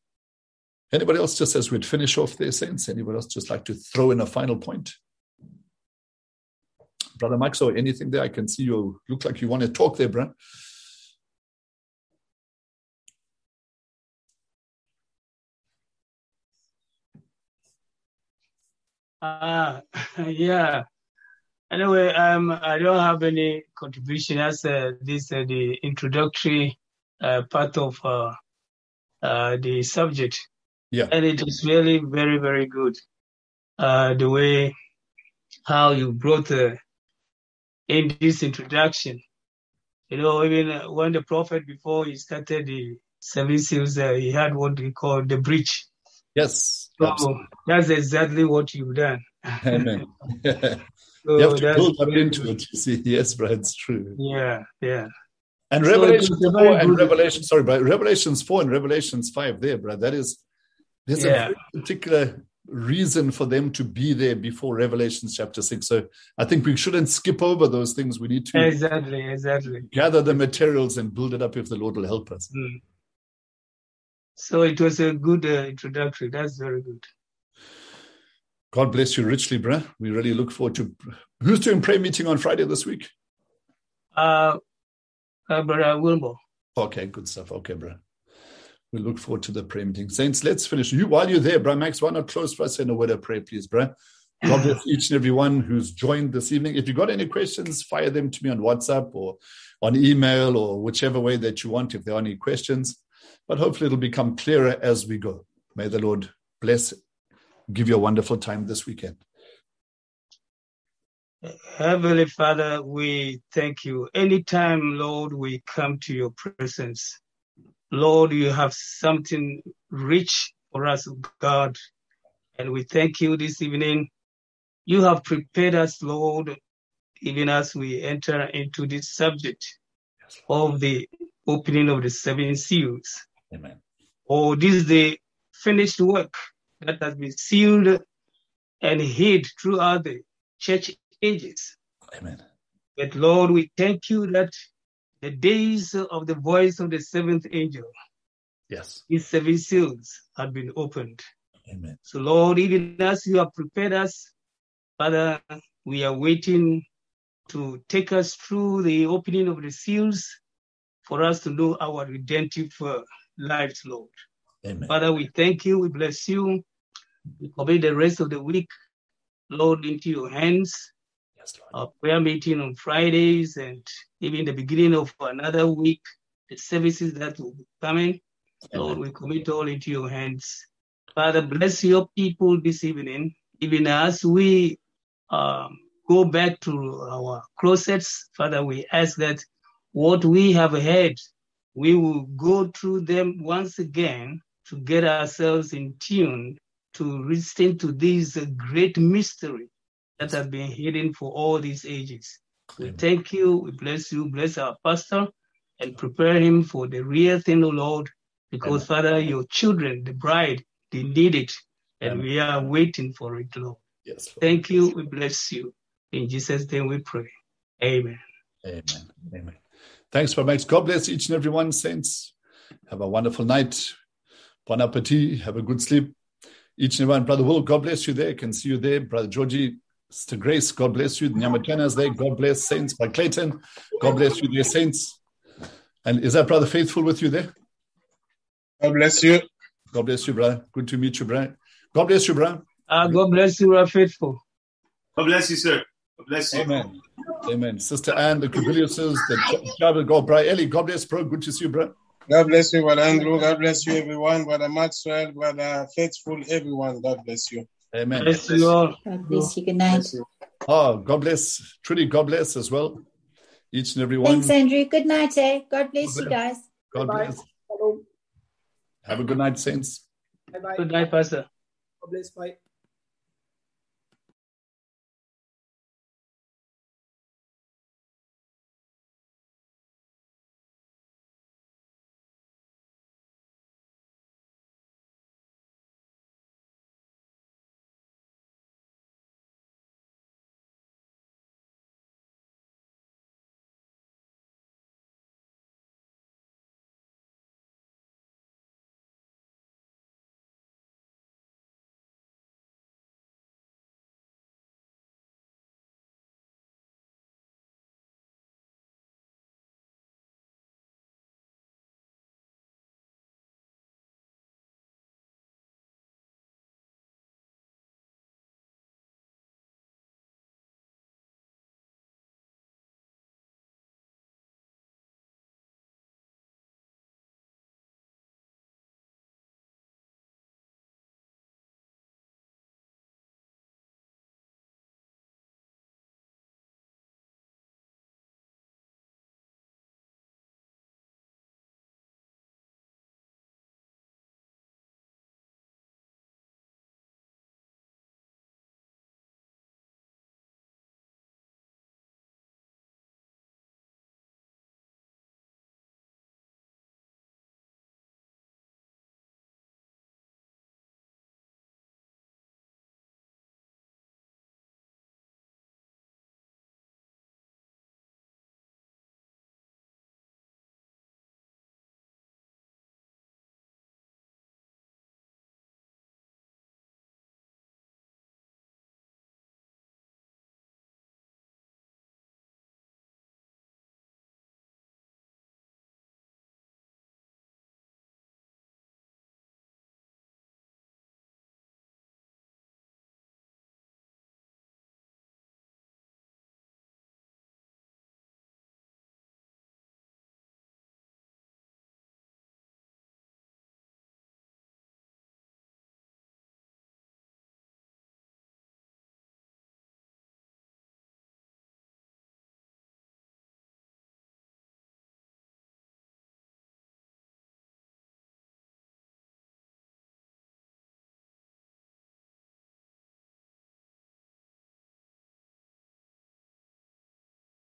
Anybody else, just as we'd finish off their sense, anybody else just like to throw in a final point? Brother Max, or anything there? I can see you look like you want to talk there, bro. Ah, uh, yeah. Anyway, um, I don't have any contribution as uh, this uh, the introductory uh, part of uh, uh, the subject. Yeah. And it is really very, very good. Uh, the way how you brought uh, in this introduction. You know, even uh, when the prophet, before he started the seven seals, uh, he had what we call the breach. Yes. So absolutely. that's exactly what you've done. Amen. So you have to that's build up very into good. it, you see. Yes, bro, it's true. Yeah, yeah. And So it Revelation was a four very and good- Revelation, sorry, bro, Revelations four and Revelations five there, bro. That is, there's a Yeah. very particular reason for them to be there before Revelation chapter six. So I think we shouldn't skip over those things. We need to Exactly, exactly. gather the materials and build it up if the Lord will help us. Mm. So it was a good uh, introductory. That's very good. God bless you richly, bro. We really look forward to. Who's doing prayer meeting on Friday this week? Uh, uh Brother Wilmore. Okay, good stuff. Okay, bro. We look forward to the prayer meeting. Saints, let's finish. You while you're there, bro, Max, why not close for us in a word of prayer, please, bro? God bless each and every one who's joined this evening. If you've got any questions, fire them to me on WhatsApp or on email or whichever way that you want, if there are any questions. But hopefully it'll become clearer as we go. May the Lord bless, give you a wonderful time this weekend. Heavenly Father, we thank you. Anytime, Lord, we come to your presence, Lord, you have something rich for us, God. And we thank you this evening. You have prepared us, Lord, even as we enter into this subject of the opening of the seven seals. Amen. Oh, this is the finished work that has been sealed and hid throughout the church ages. Amen. But Lord, we thank you that the days of the voice of the seventh angel, Yes. these seven seals have been opened. Amen. So Lord, even as you have prepared us, Father, we are waiting to take us through the opening of the seals for us to know our redemptive uh, lives, Lord. Amen. Father, we thank you, we bless you. We commit the rest of the week, Lord, into your hands. Yes, Lord. Our prayer meeting on Fridays and even the beginning of another week, the services that will be coming. Lord, Amen. we commit all into your hands. Father, bless your people this evening, even as we um, go back to our closets. Father, we ask that what we have heard, we will go through them once again to get ourselves in tune to listen to this uh, great mystery that has been hidden for all these ages. We Amen. thank you, we bless you, bless our pastor, and prepare him for the real thing, O Lord, because, Amen. Father, your children, the bride, they need it, and Amen. we are waiting for it, Lord. Yes, Lord. Thank you, we bless you. In Jesus' name we pray. Amen. Amen. Amen. Thanks, Brother Max. God bless each and every one, saints. Have a wonderful night. Bon appetit. Have a good sleep. Each and every one. Brother Will, God bless you there. Can see you there. Brother Georgie, Sister Grace, God bless you. Nyamatana's there. God bless, saints. By Clayton, God bless you there, saints. And is that Brother Faithful with you there? God bless you. God bless you, brother. Good to meet you, brother. God bless you, brother. Uh, God bless you, our faithful. God bless you, sir. God bless you. Amen. Amen. Sister Anne, the Kubiliuses, the Child God, brother Eli, God bless, bro. Good to see you, bro. God bless you, Brother Andrew. God bless you, everyone. Brother Maxwell, Brother Faithful, everyone. God bless you. Amen. Bless you all. God bless you. Good night. Bless you. Oh, God bless. Truly, God bless as well. Each and every one. Thanks, Andrew. Good night, eh? God bless you guys. God Bye-bye. bless. Hello. Have a good night, saints. Bye-bye. Good night, Pastor. God bless. Bye.